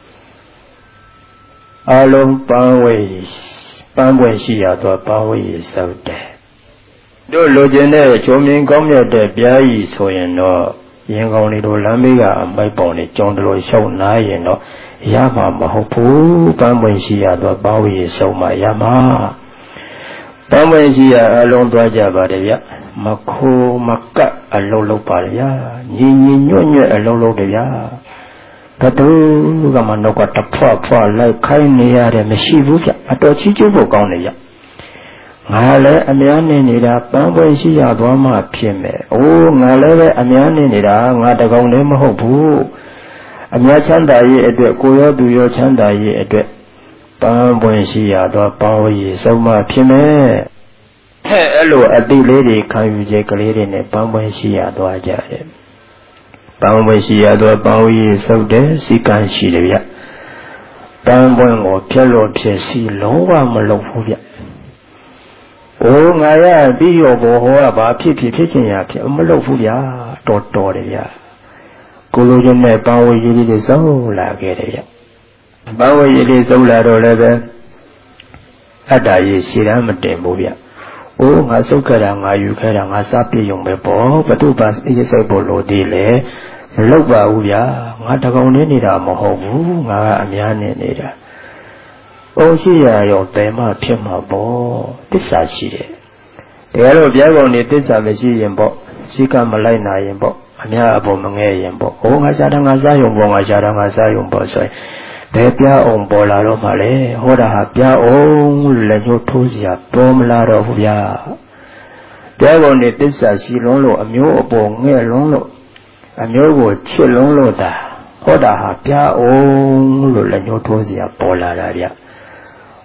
အလုံးပန်းဝေးပန်းပွင့်ရှိရသောပန်းဝေးစောက်တယ်တို့လိုချင်တဲ့ချုံမြင်ကောင်းမြတ်တဲ့ပြားကြီးဆိုရင်တော့ရင်ကောင်းလေးတို့လမ်းမေးကအမိုက်ပေါင်လေးကြောင်းတလို့ရှောက်နားရင်တော့ရမှာမဟုတ်ဘူးပန်းပွင့်ရှိရသောပန်းဝေးစောက်မှရမှာပန်းပွင့်ရှိရအလုံးသွားကြပါတယ်ဗျမခိုးမကတ်အလုံးလုံးပါဗျာညီညီညွတ်ညွတ်အလုံးလုံးတယ်ဗျာဘယ်သူကမှတော့ကတဖွာဖွာလိုက်ခိုင်းနေရတယ်မရှိဘူးဗျအတော်ချီးကျူးဖို့ကောင်းတယ်ဗျငါလည်းအများနေနေတာပန်းပွင့်ရှိရသွားမှဖြစ်မယ်အိုးငါလည်းပဲအများနေနေတာငါတကောင်လည်းမဟုတ်ဘူးအများချမ်းသာရေးအတွက်ကိုရောသူရောချမ်းသာရေးအတွက်ပန်းပွင့်ရှိရသွားပန်းဝေးစုံမှဖြစ်မယ်အဲ့လိုအတိလေးတွေခံယူချက်ကလေးတွေနဲ့ပန်းပွင့်ရှိရသွားကြတယ်ပန်းပွင့်ရှိရသောပန်းဝေးစုပ်တဲ့စိကံရှိတယ်ဗျပန်းပွင့်ကိုဖြက်လို့ဖြစ်စီလုံးဝမလုပ်ဘူးဗျအိုးငါရပြီးရောဘောဟောကဘာဖြစ်ဖြစ်ဖြစ်ချင်ရဖြစ်မလုပ်ဘူးဗျတော်တော်တယ်ဗျကိုလိုချင်တဲ့ပန်းဝေးကြီးတွေစုပ်လာခဲ့တယ်ဗျပန်းဝေးကြီးတွေစုပ်လာတော့လည်းပဲအတ္တကြီးရှည်ရမတင်ဘူးဗျအိုးငါစုပ်ခဲ့တာငါယူခဲ့တာငါစားပြည့်ုံပဲပေါ့ဘသူပါအေးစိတ်ဖို့လို့သေးလေမလုပ်ပါဘူးဗျာငါတကောင်နေနေတာမဟုတ်ဘူးငါကအများနေနေတာအိုးရှိရရောတဲမှဖြစ်မှာပေါ့သစ္စာရှိတယ်တကယ်လို့ပြားကောင်နေသစ္စာမရှိရင်ပေါ့ရှိကမလိုက်နိုင်ရင်ပေါ့အများအပေါ်မငဲရင်ပေါ့အိုးငါရှာတာငါစားရုံပေါ့ငါရှာတာငါစားရုံပေါ့ဆိုရင်ဘယ်ပြားအောင်ပေါ်လာတော့မှလဲဟောတာဟာပြားအောင်လက်ညှိုးထိုးစရာပေါ်မလာတော့ဘူးဗျာပြားကောင်နေသစ္စာရှိလုံးလို့အမျိုးအပေါ်ငဲ့လုံးလို့အမျိုးကိုချစ်လုံးလို့တာဟောတာဟာပြားအောင်လို့လက်ညှိုးထိုးစရာပေါ်လာတာဗျ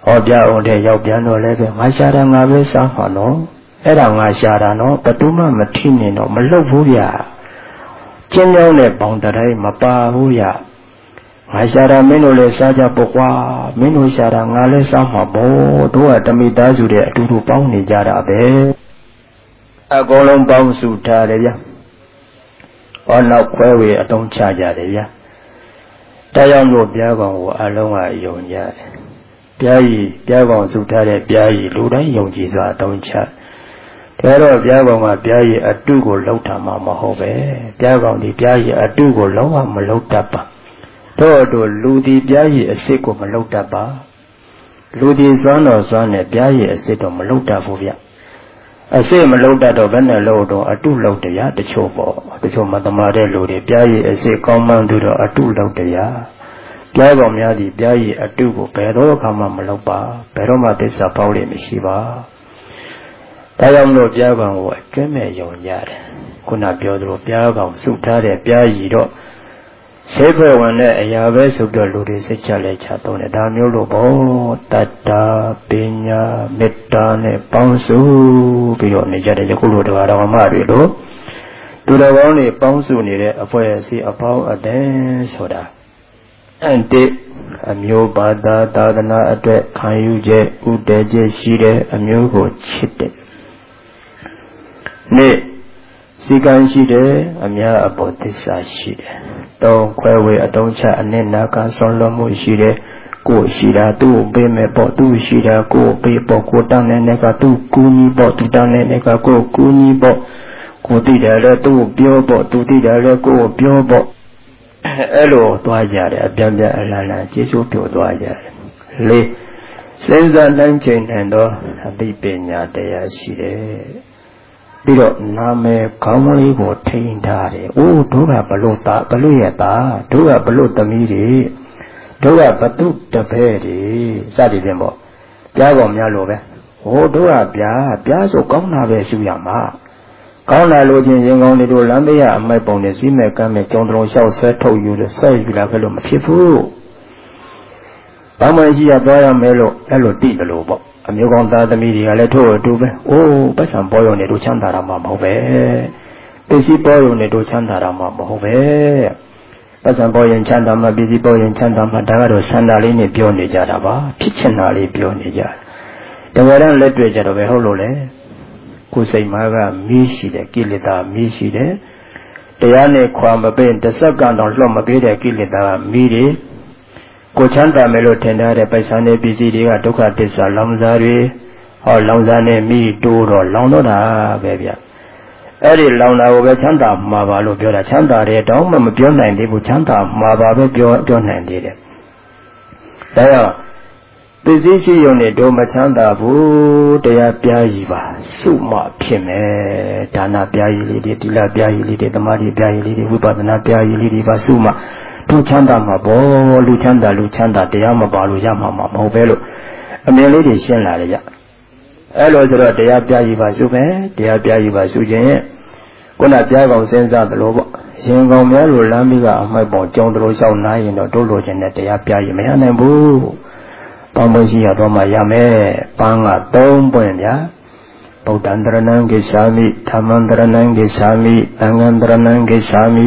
ဟောပြအောင်တဲ့ရောက်ပြန်တော့လည်းပဲငါရှာတာငါပဲစားမှာနော်အဲ့ဒါငါရှာတာနော်ဘယ်သူမှမထိနေတော့မလှုပ်ဘူးဗျာကျင်းကြောင်းတဲ့ပေါင်တိုင်းမပါဘူးဗျာငါရှာတာမင်းတို့လည်းစားကြပေါ့ကွာမင်းတို့ရှာတာငါလည်းစားမှာပေါ့တို့ကတမိသားစုတဲ့အတူတူပေါင်းနေကြတာပဲအကုန်လုံးပေါင်းစုထားတယ်ဗျာဟောနောက်ခွဲဝေအတုံးချကြတယ်ဗျာတရားလို့ပြားကောင်ကိုအလုံးကယုံကြတယ်ပြားကြီးပြားကောင်စုထားတဲ့ပြားကြီးလူတိုင်းယုံကြည်စွာအတုံးချဒါတော့ပြားကောင်ကပြားကြီးအတုကိုလောက်တာမှမဟုတ်ပဲပြားကောင်ဒီပြားကြီးအတုကိုလုံးဝမလောက်တတ်ပါတို့တို့လူဒီပြားကြီးအစ်စ်ကိုမလောက်တတ်ပါလူဒီစွမ်းတော်စွမ်းနဲ့ပြားကြီးအစ်စ်တော့မလောက်တတ်ဘူးဗျအစ်စ်မလောက်တတ်တော့ဘယ်နဲ့လို့တော့အတုလောက်တရားတချို့ပေါ့တချို့မသမာတဲ့လူတွေပြားကြီးအစ်စ်ကောင်းမှန်းသူတော့အတုလောက်တရားပြားကောင်များဒီပြားကြီးအတုကိုဘယ်တော့အခါမှမလောက်ပါဘယ်တော့မှသစ္စာပေါက်လိမ့်မရှိပါဒါကြောင့်လို့ပြားကောင်ကိုအကျွမ်းမဲ့ယုံရတယ်ခုနပြောသလိုပြားကောင်စုထားတဲ့ပြားကြီးတော့ဆေးဖွဲ့ဝင်တဲ့အရာပဲဆိုတော့လူတွေစိတ်ချလဲချသုံးတယ်ဒါမျိုးလို့ပေါ့တတ္တာပညာမေတ္တာနဲ့ပေါင်းစုပြီးတော့နေကြတယ်ယခုလိုတရားတော်မှတွေလို့သူတော်ကောင်းတွေပေါင်းစုနေတဲ့အဖွဲ့အစည်းအပေါင်းအသင်းဆိုတာအန်တိအမျိုးဘာသာသာသနာအတွက်ခံယူချက်ဥတည်ချက်ရှိတဲ့အမျိုးကိုချစ်တယ်နေ့စီကံရှိတယ်အများအပေါ်သစ္စာရှိတယ်တောင်းခွဲဝေအတုံးချအနစ်နာကဆွန်လွန်မှုရှိတယ်ကိုရှိတာသူ့ပေးမဲ့ပေါ့သူရှိတာကိုပေးပေါ့ကိုတောင်းနေတဲ့ကသူ့ကူညီပေါ့သူတောင်းနေတဲ့ကကိုကူညီပေါ့ကိုသိတယ်လေသူ့ပြောပေါ့သူသိတယ်လေကိုပြောပေါ့အဲ့လိုသွားကြတယ်အပြတ်ပြတ်အလန်းလန်းကျေးဇူးပြုသွားကြတယ်လေးစဉ်းစားနိုင်ချိန်နိုင်တော့အသိပညာတရားရှိတယ်ပြီးတော့နာမည်ခေါင်းလေးကိုထိန်းထားတယ်။အိုးတို့ကဘလို့သားဘလို့ရဲ့သားတို့ကဘလို့သမီးတွေတို့ကဘတုတပည့်တွေစသည်ဖြင့်ပေါ့ပြားကောင်များလို့ပဲ။ဟိုတို့ကပြားပြားဆိုကောင်းတာပဲရှုရမှာ။ကောင်းလာလို့ချင်းရင်ကောင်းတွေတို့လမ်းမေးရအမိုက်ပုံနဲ့စီးမဲ့ကမ်းမဲ့ကြောင်တုံလျှောက်ဆွဲထုတ်ယူလို့ဆွဲယူလာခဲ့လို့မဖြစ်ဘူး။ဘာမှရှိရသွားရမယ်လို့အဲ့လိုတိတယ်လို့ပေါ့အမျိုးကောင်းသားသမီးတွေကလည်းထို့အတူပဲ။အိုးပတ်စံပေါ်ရုံနဲ့တို့ချမ်းသာတာမှမဟုတ်ပဲ။ပစ္စည်းပေါ်ရုံနဲ့တို့ချမ်းသာတာမှမဟုတ်ပဲ။ပတ်စံပေါ်ရင်ချမ်းသာမှပစ္စည်းပေါ်ရင်ချမ်းသာမှဒါကတော့ဆန္ဒလေးနဲ့ပြောနေကြတာပါ။ဖြစ်ချင်တာလေးပြောနေကြ။တကယ်တော့လက်တွေ့ကြတော့ပဲဟုတ်လို့လေ။ကိုယ်စိတ်မှာကမီးရှိတယ်ကိလေသာမီးရှိတယ်။တရားနဲ့ခွာမပင်တစ်စက္ကန့်တော့လွတ်မပေးတဲ့ကိလေသာကမီးတယ်။ကိုချမ်းသာမယ်လို့ထင်ထားတဲ့ပိုက်ဆံနဲ့ပစ္စည်းတွေကဒုက္ခသစ္စာလောင်စာတွေဟောလောင်စာနဲ့မိတိုးတော့လောင်တော့တာပဲဗျအဲ့ဒီလောင်တာကိုပဲချမ်းသာမှာပါလို့ပြောတာချမ်းသာတယ်တောင်းမှမပြောနိုင်သေးဘူးချမ်းသာမှာပါပဲပြောပြောနိုင်သေးတယ်ဒါကြောင့်ပစ္စည်းရှိရုံနဲ့တို့မချမ်းသာဘူးတရားပြားကြီးပါစုမှဖြစ်မယ်ဒါနပြားကြီးလေးတွေတိလပြားကြီးလေးတွေသမာဓိပြားကြီးလေးတွေဝိပဿနာပြားကြီးလေးတွေပါစုမှသူချမ်းသာမှာပေါ့လူချမ်းသာလူချမ်းသာတရားမပါလို့ရမှာမဟုတ်ပဲလို့အမြင်လေးတွေရှင်းလာတယ်ကြအဲ့လိုဆိုတော့တရားပြကြီးပါစုမယ်တရားပြကြီးပါစုခြင်းရဲ့ခုနပြကောင်စဉ်းစားသလိုပေါ့ရင်ကောင်များလိုလမ်းမိကအမိုက်ပေါ်ကြောင်းတို့လျှောက်နားရင်တော့တို့လိုချင်တဲ့တရားပြကြီးမရနိုင်ဘူးပေါင်းမရှိရတော့မှရမယ်ပန်းကသုံးပွင့်ဗျာဗုဒ္ဓံတရဏံဂိသာမိဓမ္မံတရဏံဂိသာမိသံဃံတရဏံဂိသာမိ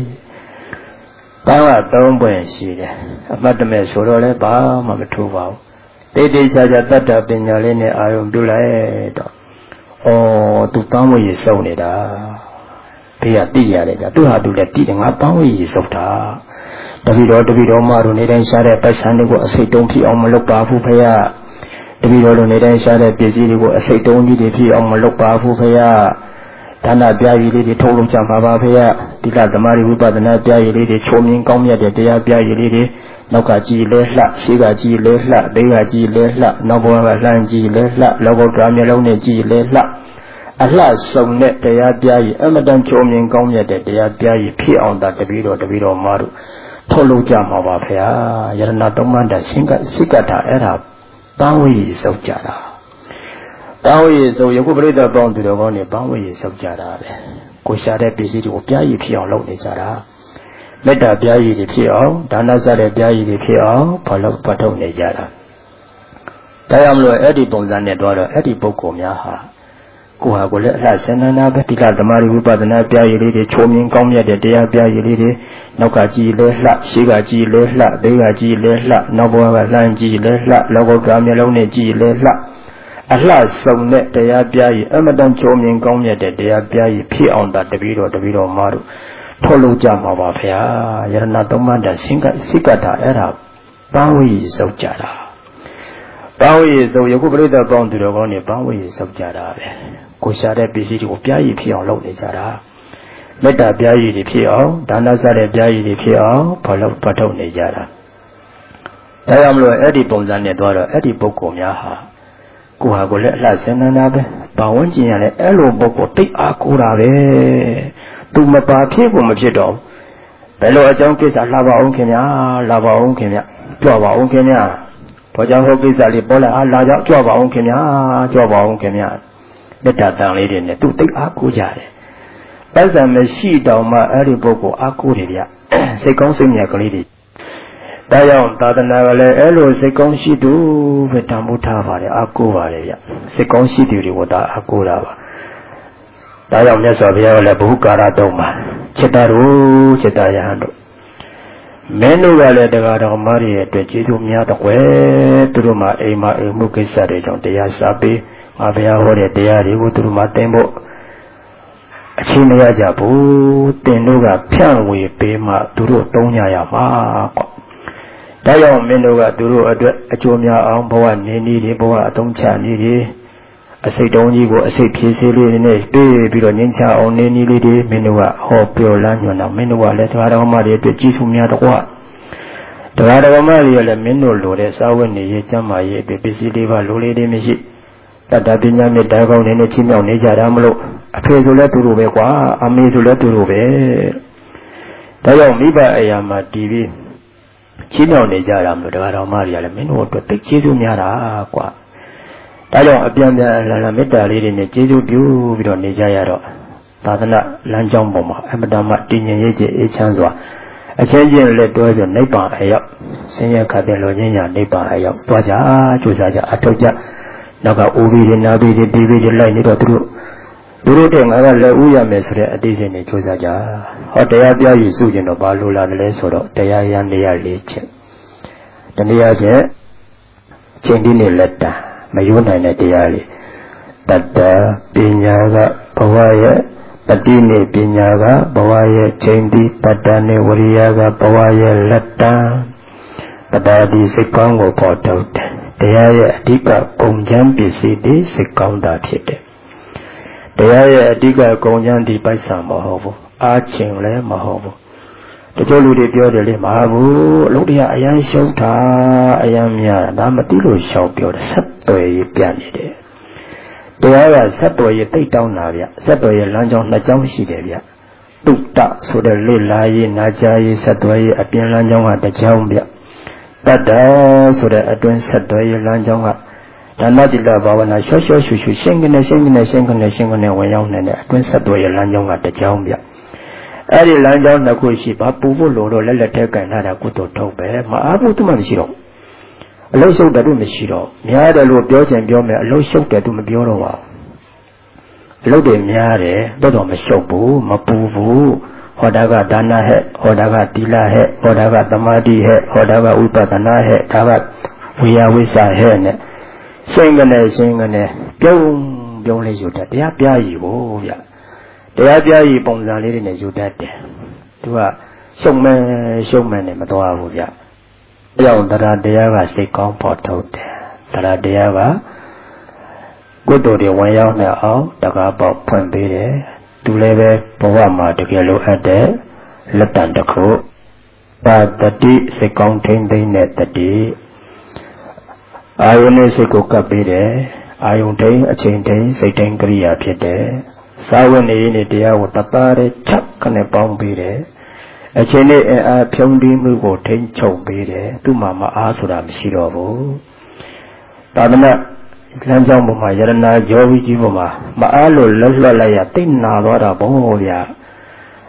ဘာကသုံးပွင့်ရှိတယ်အမှတ်တမဲ့ဆိုတော့လည်းဘာမှမထူပါဘူးတိတ်တိတ်ချာချာတတ္တပညာလေးနဲ့အာရုံပြုလိုက်တော့ဩသူတောင်းဝရည်စုံနေတာဘေးကတိရတယ်ဗျသူဟာသူလည်းတိတယ်ငါတောင်းဝရည်စုံတာတပည့်တော်တပည့်တော်မတို့နေတိုင်းရှားတဲ့ပတ်စံတွေကိုအစိတ်တုံးဖြစ်အောင်မလုပ်ပါဘူးဖေရတပည့်တော်တို့နေတိုင်းရှားတဲ့ပစ္စည်းတွေကိုအစိတ်တုံးကြီးတွေဖြစ်အောင်မလုပ်ပါဘူးဖေရဒါနပြားရည်လေးတွေထုတ်လို့ကြမှာပါဖေရဒီလသမารိဝိပဿနာပြားရည်လေးတွေချုံမြင်ကောင်းမြတ်တဲ့တရားပြားရည်လေးတွေနောက်ကကြည်လဲလှရှေးကကြည်လဲလှဘေးကကြည်လဲလှနောက်ဘဝကလှမ်းကြည်လဲလှလောကုတ္တရာမျိုးလုံးနဲ့ကြည်လဲလှအလှစုံတဲ့တရားပြားရည်အမတန်ချုံမြင်ကောင်းမြတ်တဲ့တရားပြားရည်ဖြစ်အောင်တာတပည့်တော်တပည့်တော်မတို့ထုတ်လို့ကြမှာပါဖေရယရဏသုံးပါးတဆင်ကစိတ်ကတာအဲ့ဒါတောင်းဝရည်စုပ်ကြတာတောင်းဝရည်စုပ်ယခုပြိဿပေါင်းသူတော်ကောင်းတွေတောင်းဝရည်စုပ်ကြတာပဲကိုရှာတဲ့ပစ္စည်းတွေကိုပြားရည်ဖြစ်အောင်လုပ်နေကြတာမေတ္တာပြားရည်တွေဖြစ်အောင်ဒါနစတဲ့ပြားရည်တွေဖြစ်အောင်ဘာလို့ပတ်ထုတ်နေကြတာဒါကြောင့်မလို့အဲ့ဒီပုံစံနဲ့တော့အဲ့ဒီပုဂ္ဂိုလ်များဟာကိုဟာကိုလည်းအလှဆန္ဒနာပဲတိလဓမ္မရိဝိပဿနာပြရည်လေးတွေချုံမြင်ကောင်းမြတ်တဲ့တရားပြရည်လေးတွေနောက်ကကြည်လဲလှရှေးကကြည်လဲလှဘေးကကြည်လဲလှနောက်ဘဝကလှမ်းကြည်လဲလှလောကုတ္တရာမျိုးလုံးနဲ့ကြည်လဲလှအလှစုံတဲ့တရားပြရည်အမတန်ချုံမြင်ကောင်းမြတ်တဲ့တရားပြရည်ဖြစ်အောင်တာတပည့်တော်တပည့်တော်မတို့ထုတ်လို့ကြမှာပါဗျာယရဏသုံးပါးတန်စင်ကစိကတာအဲ့ဒါဘာဝိစုပ်ကြတာဘာဝိစုပ်ယခုပြိဿပေါင်းသူတော်ကောင်းတွေဘာဝိစုပ်ကြတာပဲကိုရှာတဲ့ပစ္စည်းတွေကိုပြားရည်ဖြစ်အောင်လုပ်နေကြတာမေတ္တာပြားရည်တွေဖြစ်အောင်ဒါနစတဲ့ပြားရည်တွေဖြစ်အောင်ဘာလို့ပတ်ထုတ်နေကြတာဒါကြောင့်မလို့အဲ့ဒီပုံစံနဲ့တော့အဲ့ဒီပုဂ္ဂိုလ်များဟာကိုဟာကိုလည်းအလှဆန္ဒနာပဲဘာဝန်းကျင်ရလဲအဲ့လိုပုဂ္ဂိုလ်တိတ်အားကိုးတာပဲသူမပါဖြစ်ကိုမဖြစ်တော့ဘယ်လိုအကြောင်းကိစ္စလာပါအောင်ခင်ဗျာလာပါအောင်ခင်ဗျာကြွပါအောင်ခင်ဗျာဘာကြောင့်ဟိုကိစ္စလေးပေါ်လာအားလာကြောက်ကြွပါအောင်ခင်ဗျာကြွပါအောင်ခင်ဗျာမေတ္တာတန်လေးတွေနဲ့သူသိအားကိုးကြတယ်။ပတ်စံမရှိတောင်မှအဲ့ဒီပုဂ္ဂိုလ်အားကိုးတယ်ဗျ။စိတ်ကောင်းစိတ်မြတ်ကလေးတွေ။ဒါကြောင့်သာသနာကလည်းအဲ့လိုစိတ်ကောင်းရှိသူပဲတန်ဖိုးထားပါတယ်အားကိုးပါတယ်ဗျ။စိတ်ကောင်းရှိသူတွေကိုဒါအားကိုးတာပါ။ဒါကြောင့်မြတ်စွာဘုရားကလည်းဘုကာရတုံးမှာจิตတို့จิตယဟန်တို့မင်းတို့ကလည်းတရားတော်မတွေရဲ့အတွက်ကျေးဇူးများတော့ကွယ်သူတို့မှာအိမ်မှာအိမ်မှုကိစ္စတွေကြောင့်တရားစာပေးငါဘုရားဟောတဲ့တရားတွေကိုသူတို့မှသင်ဖို့အချိန်မရကြဘူးတင်တို့ကဖြန့်ဝေပေးမှသူတို့သုံးကြရမှာပေါ့ဒါကြောင့်မင်းတို့ကသူတို့အတွက်အကျိုးများအောင်ဘဝနေနည်းတွေဘဝအသုံးချနည်းတွေအစိတ်တုံးကြီးကိုအစိတ်ဖြည့်စေးလေးနဲ့ပေးပြီးတော့ငင်းချအောင်နေနည်းလေးတွေမင်းတို့ကဟောပြောလမ်းညွှန်တော့မင်းတို့ကလည်းတရားတော်မှတွေအတွက်ကြီးစုများတော့ကွာတရားတော်မှတွေလည်းမင်းတို့လိုတဲ့စာဝတ်နေရေးကျမ်းမာရေးအတွက်ပစ္စည်းလေးပါလိုလေးတွေမရှိတတ္တပညာနဲ့တာကောင်းနေနဲ့ချင်းမြောက်နေကြတာမလို့အဖေဆိုလဲသူတို့ပဲကွာအမေဆိုလဲသူတို့ပဲဒါကြောင့်မိဘအရာမှာတီးပြီးချင်းမြောက်နေကြတာမလို့တရားတော်မှတွေကလည်းမင်းတို့အတွက်သိကျေးဇူးများတာကွာဒါကြောင့်အပြန်ပြန်လာလာမေတ္တာလေးတွေနဲ့ကျေးဇူးပြုပြီးတော့နေကြရတော့သာသနာလမ်းကြောင်းပေါ်မှာအမတန်မှတည်ငြိမ်ရေးချအေးချမ်းစွာအချင်းချင်းလက်တွဲဆိုနိဗ္ဗာန်အရောက်ဆင်းရဲခတ်တဲ့လောချင်းညာနိဗ္ဗာန်အရောက်တွားကြကြိုးစားကြအထောက်ကြနောက်ကအိုးပြီးနာပြီးတီးပြီးလိုက်နေတော့သူတို့သူတို့တဲ့ငါကလက်ဦးရမယ်ဆိုတဲ့အသေးစိတ်နဲ့ကြိုးစားကြဟောတရားပြရည်စုကျင်တော့ဘာလို့လာတယ်လဲဆိုတော့တရားရန်နေရလေးချက်တနည်းအားဖြင့်ချိန်ဒီနဲ့လက်တံမယုံနိုင်တဲ့တရားလေးတတ္တပညာကဘဝရဲ့တတိနဲ့ပညာကဘဝရဲ့ချိန်ဒီတတ္တနဲ့ဝရိယကဘဝရဲ့လက်တံတတ္တဒီစိတ်ကောင်းကိုပေါ်ထုတ်တယ်တရားရဲ့အဓိကကုန်ချမ်းပစ္စည်းတွေစိတ်ကောင်းတာဖြစ်တယ်တရားရဲ့အဓိကကုန်ချမ်းဒီပိုက်ဆံမဟုတ်ဘူးအားချင်းလည်းမဟုတ်ဘူးတချို့လူတွေပြောတယ်လေမဟုတ်ဘူးအလုပ်တရားအရန်ရှုံးတာအရန်များတာဒါမသိလို့ရှောက်ပြောတယ်ဆက်သွယ်ရေးပြနေတယ်တရားကဆက်သွယ်ရေးတိတ်တောင်းတာဗျဆက်သွယ်ရေးလမ်းကြောင်းနှစ်ကြောင်းရှိတယ်ဗျတုတ္တဆိုတဲ့လေလာရေးနာကြားရေးဆက်သွယ်ရေးအပြင်လမ်းကြောင်းကတစ်ကြောင်းဗျတတ္တဆိုတဲ့အတွင်းဆက်သွယ်ရေးလမ်းကြောင်းကဒါနတိလဘာဝနာရှော့ရှော့ရှူရှူရှင်းကနေရှင်းကနေရှင်းကနေရှင်းကနေဝင်ရောက်နေတဲ့အတွင်းဆက်သွယ်ရေးလမ်းကြောင်းကတစ်ကြောင်းဗျအဲ့ဒီလမ်းကြောင်းနှစ်ခုရှိပါပူဖို့လို့တော့လက်လက်ထဲကန်လာတာကုသိုလ်ထုတ်ပဲမအားဘူးသူမှမရှိတော့အလုံးရှုပ်တယ်သူမရှိတော့များတယ်လို့ပြောချင်ပြောမယ်အလုံးရှုပ်တယ်သူမပြောတော့ပါဘူးအလုံးတွေများတယ်တော့တော့မရှုပ်ဘူးမပူဘူးဟောတာကဒါနဟဲ့ဟောတာကတိလဟဲ့ဟောတာကသမာဓိဟဲ့ဟောတာကဝိပဿနာဟဲ့ဒါကဝိယဝိသဟဲ့နဲ့ရှင်းကနေရှင်းကနေပြုံးပြုံးလေးယူတယ်တရားပြရည်ကိုဗျတရားပြရည်ပုံစံလေးတွေနဲ့ယူတတ်တယ်သူကရှုံမဲရှုံမဲနဲ့မသွားဘူးဗျအကြောင်းတရားတရားကစိတ်ကောင်းပေါ်ထုတ်တယ်တရားတရားကကုသိုလ်တွေဝင်ရောက်နေအောင်တကားပေါက်ဖွင့်ပေးတယ်သူလည်းပဲဘဝမှာတကယ်လိုအပ်တဲ့လက်တံတစ်ခုပါတတိစိတ်ကောင်းထိမ့်သိမ့်တဲ့တတိအာယုန်နဲ့စိတ်ကိုကပ်ပေးတယ်အာယုန်ထိမ့်အချိန်ထိမ့်စိတ်ထိမ့်ကရိယာဖြစ်တယ်စာဝတ်နေနေတရားကိုတသားတဲ့ချက်ခနဲ့ပေါင်းပေးတယ်အချိန်နဲ့အားဖြုံးပြီးမှုကိုထိမ့်ချုပ်ပေးတယ်သူ့မှာမအားဆိုတာမရှိတော့ဘူးသာသနာလမ်းကြောင်းပေါ်မှာယရနာကြောဝီကြီးပေါ်မှာမအားလို့လှလှလိုက်ရတိတ်နာသွားတာဘောဗျာ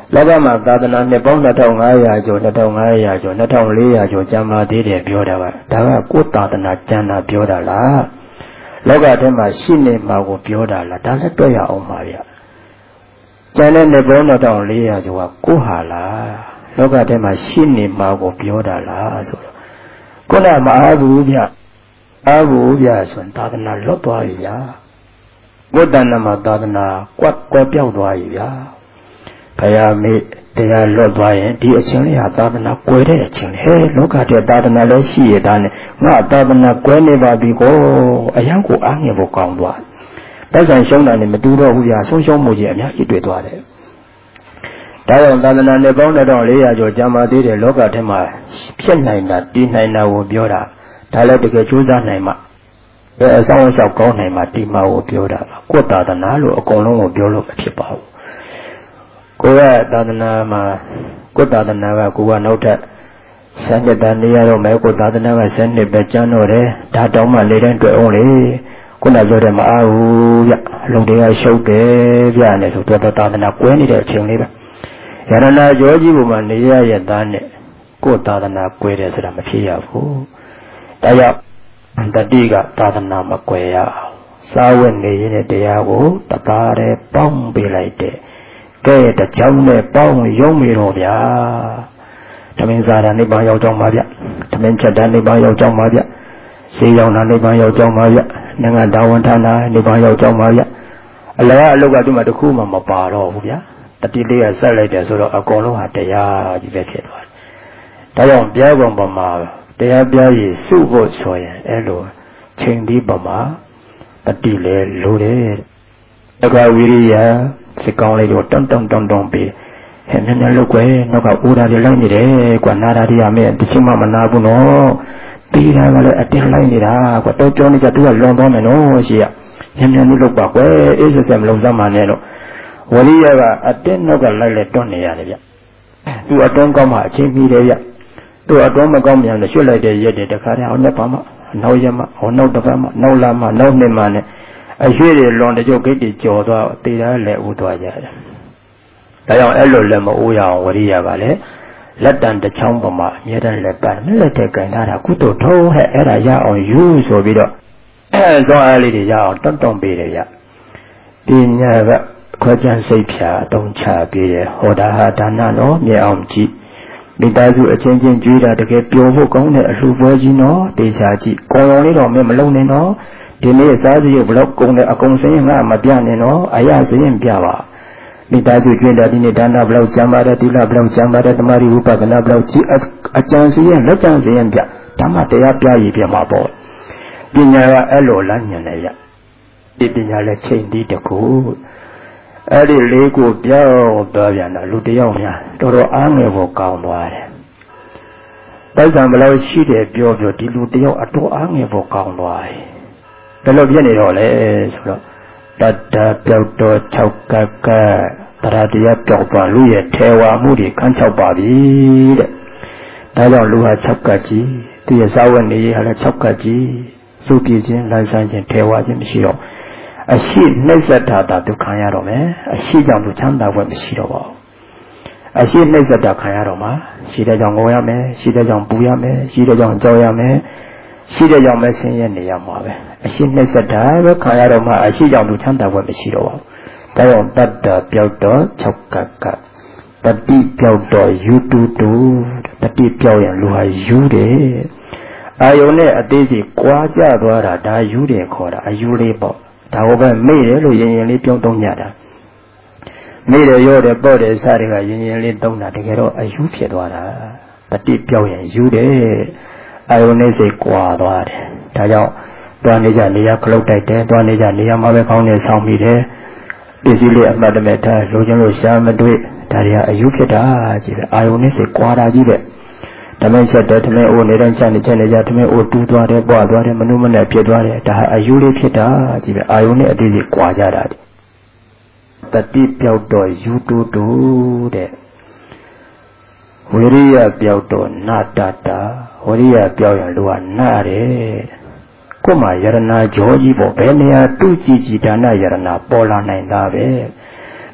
လောကမှာသာသနာနှစ်ပေါင်းနှစ်ထောင်ငါးရာကျော်နှစ်ထောင်ငါးရာကျော်နှစ်ထောင်လေးရာကျော်ကျမ်းမာသေးတယ်ပြောတာပါဒါကကိုယ်သာသနာကျမ်းသာပြောတာလားလောကထဲမှာရှိနေမှာကိုပြောတာလားဒါလည်းတွေ့ရအောင်ပါဗျကျန်တဲ့နှစ်ပေါင်းနှစ်ထောင်လေးရာကျော်ကကိုယ်ဟာလားလောကထဲမှာရှိနေမှာကိုပြောတာလားဆိုတော့ခုနမအားဘူးဗျအားဘူးဗျဆိုရင်သာသနာလွတ်သွားပြီဗျာဘုဒ္ဓနာမှာသာသနာကွက်ကွယ်ပြောက်သွားပြီဗျာဘုရားမေ့တရားလွတ်သွားရင်ဒီအချင်းလေးဟာသာသနာကွယ်တဲ့အချင်းဟဲလောကထဲသာသနာလည်းရှိရတာနဲ့ငါသာသနာကွယ်နေပါပြီကိုအယံကိုအားငယ်ဖို့ကောင်းသွားတိုက်ဆိုင်ရှုံးတာနဲ့မတူတော့ဘူးဗျာဆုံးရှုံးမှုကြီးအများကြီးတွေ့သွားတယ်ဒါကြောင့်သာသနာနဲ့ပေါင်းတော့လေးရာကျော်ကြာမှသေးတယ်လောကထဲမှာဖြစ်နိုင်တာတည်နိုင်တာကိုပြောတာဒါလည်းတကယ်ကြိုးစားနိုင်မှအဲအဆောင်အရှောက်ကောင်းနိုင်မှတည်မှာကိုပြောတာပါကိုယ်သာသနာလို့အကုန်လုံးကိုပြောလို့မဖြစ်ပါဘူးကိုယ်ကသာသနာမှာကိုယ်သာသနာကကိုယ်ကနောက်ထပ်ဆန်းနှစ်တန်နေရတော့မယ်ကိုယ်သာသနာကဆန်းနှစ်ပဲကျမ်းတော့တယ်ဒါတောင်းမှလေတိုင်းတွေ့အောင်လေခုနပြောတယ်မအားဘူးဗျအလုံးတရားရှုပ်တယ်ဗျနဲ့ဆိုတော့သာသနာကွဲနေတဲ့အချိန်လေးပဲယရဏကြောကြီးပုံမှာနေရရဲ့သားနဲ့ကိုယ်သာသနာကွဲတယ်ဆိုတာမဖြစ်ရဘူးဒါကြောင့်တတိကသာသနာမကွဲရအောင်စာဝတ်နေရင်တရားကိုတသားတည်းပေါင်းပေးလိုက်တယ်ကဲတကြောင်နဲ့ပေါင်းရုံးမိတော့ဗျာဓမင်းစာရနိဗ္ဗာန်ရောက်ကြောင်းပါဗျဓမင်းချက်တနိဗ္ဗာန်ရောက်ကြောင်းပါဗျစေရောက်တာနိဗ္ဗာန်ရောက်ကြောင်းပါဗျနိုင်ငံတာဝန်ဌာနနိဗ္ဗာန်ရောက်ကြောင်းပါဗျအလကအလုတ်ကဒီမှာတခုမှမပါတော့ဘူးဗျာတတိလေးကဆက်လိုက်တယ်ဆိုတော့အကုန်လုံးဟာတရားကြီးပဲဖြစ်သွားတယ်ဒါကြောင့်ပြောကုန်ပမာတရားပြရည်စုဖို့ဆိုရင်အဲ့လိုချိန်ဒီပမာတတိလေလိုတယ်တက္ကဝိရိယစိတ်ကောင်းလေးတော့တောင်းတောင်းတောင်းတောင်းပြီးဟဲ့နည်းနည်းလောက်ကွယ်နောက်ကအိုးဓာတ်တွေလိုက်နေတယ်ကွာနာဓာတ်တွေရမယ်တချို့မှမနာဘူးနော်ပြီးတာကလည်းအတင်းလိုက်နေတာကွာတော့ကြောနေကြသူကလွန်သွားမယ်နော်ရှိရနည်းနည်းလေးလောက်ပါကွယ်အေးစစမလုံးစမ်းပါနဲ့လို့ဝရိယကအတင်းနောက်ကလိုက်လဲတွန်းနေရတယ်ဗျသူအတွန်းကောင်းမှအချင်းပြီးတယ်ဗျသူအတွန်းမကောင်းမြန်လည်းရွှတ်လိုက်တဲ့ရက်တွေတခါတည်းအောင်နဲ့ပါမှနောက်ရမှဟောနောက်တစ်ပတ်မှနောက်လာမှနောက်နှစ်မှနဲ့အရွှေတွေလွန်တကြိုဂိတ်တွေကြော်သွားတေတာလည်းဥသွားကြတယ်ဒါကြောင့်အဲ့လိုလည်းမအိုးရအောင်ဝရိယကလည်းလက်တန်တစ်ချောင်းပေါ်မှာအမြဲတမ်းလက်ပတ်လက်တဲ့ကင်ထားတာကုသိုလ်ထုံးဟဲ့အဲ့ဒါရအောင်ယူဆိုပြီးတော့အဲဇောအားလေးတွေရအောင်တွန့်တွန့်ပေးတယ်ဗျပညာကခွဲခြားစိတ်ဖြာအသုံးချပေးတယ်ဟောတာဟာဒါနနော်မြဲအောင်ကြည့်မိသားစုအချင်းချင်းကြွေးတာတကယ်ပျော်ဖို့ကောင်းတဲ့အလှူပွဲကြီးနော်တေချာကြည့်ကောင်းတော်လေးတော့မင်းမလုံးနဲ့နော်ဒီနေ့စားစရိတ်ဘလောက်ကုန်တဲ့အကုန်စင်းငါမပြနဲ့နော်အရာစရင်ပြပါမိသားစုကြွေးတာဒီနေ့ဒါနဘလောက်ကျမ်းပါတယ်သီလဘလောက်ကျမ်းပါတယ်သမာဓိဝိပဿနာဘလောက်ကြီးအကျဉ်းစရင်လက်ကျန်စရင်ပြဓမ္မတရားပြရည်ပြမှာပေါ့ပညာကအဲ့လိုလမ်းညွှန်တယ်ရဒီပညာလည်းချိန်ဒီတခုအဲ့ဒီလေးကိုပြောင်းသွားပြန်တော့လူတယောက်များတော်တော်အားငယ်ဖို့ကောင်းသွားတယ်တိုက်ဆိုင်ဘလောက်ရှိတယ်ပြောပြောဒီလူတယောက်အတော်အားငယ်ဖို့ကောင်းသွားတယ်ဘယ်လိုဖြစ်နေတော့လဲဆိုတော့တတ္တပြောက်တော်၆ကကတရားတရားပြောက်သွားလူရဲ့ထေဝါမှုတွေခန်းချောက်ပါပြီတဲ့ဒါကြောင့်လူဟာ၆ကကြီးသူရဲ့စာဝတ်နေရေးဟာလည်း၆ကကြီးစုပြည့်ခြင်းလမ်းဆိုင်ခြင်းထေဝါခြင်းမရှိတော့အရှိနှိမ့်ဆက်တာဒုက္ခရတော့မယ်အရှိကြောင့်သူချမ်းသာဖို့မရှိတော့ပါဘူးအရှိနှိမ့်ဆက်တာခံရတော့မှာရှိတဲ့ကြောင့်ငိုရမယ်ရှိတဲ့ကြောင့်ပူရမယ်ရှိတဲ့ကြောင့်ကြောက်ရမယ်ရှိတဲ့ကြောင့်ပဲဆင်းရဲနေရမှာပဲအရှိနှိမ့်ဆက်တာပဲခံရတော့မှာအရှိကြောင့်သူချမ်းသာဖို့မရှိတော့ပါဘူးဒါကြောင့်တတ္တပြောက်တော့၆ကကတတိပြောက်တော့ယူတူတူတတိပြောက်ရင်လူဟာယူတယ်အာယုန်နဲ့အသေးစိတ်ကြွားကြသွားတာဒါယူတယ်ခေါ်တာအယူလေးပေါ့ဒါကိုပဲမေ့တယ်လို့ရင်ရင်လေးပြောင်းသုံးကြတာမေ့တယ်ရောတယ်ပေါ့တယ်စတွေကရင်ရင်လေးသုံးတာတကယ်တော့အယူဖြစ်သွားတာတတိပြောင်းရင်ယူတယ်အာယုန်နဲ့စိတ်ကြွားသွားတယ်ဒါကြောင့်တွားနေကြနေရခလုတ်တိုက်တယ်တွားနေကြနေရမှာပဲခေါင်းနဲ့ဆောင်းမိတယ်ပစ္စည်းလေးအမှတ်တမဲ့ထားလိုချင်လို့ရှားမတွေ့ဒါတွေကအယူဖြစ်တာကြီးပဲအာယုန်နဲ့စိတ်ကြွားတာကြီးပဲဓမ္မချက်တဲ့ဓမ္မအိုနေတိုင်းချနေချက်နေကြဓမ္မအိုတူးသွားတယ်ပွားသွားတယ်မနုမနဲ့ဖြစ်သွားတယ်ဒါဟာအယူလေးဖြစ်တာကြီးပဲအာယုန်နဲ့အသေးစိတ်ကြွားကြတာတတိပြောက်တော့ယူတူတူတဲ့ဝိရိယပြောက်တော့နာတတာဝိရိယပြောက်ရင်လူကနာတယ်ကိုယ်မှာယရနာကြောကြီးပေါ့ဘယ်နေရာတူးကြည့်ကြည့်ဒါနယရနာပေါ်လာနိုင်တာပဲ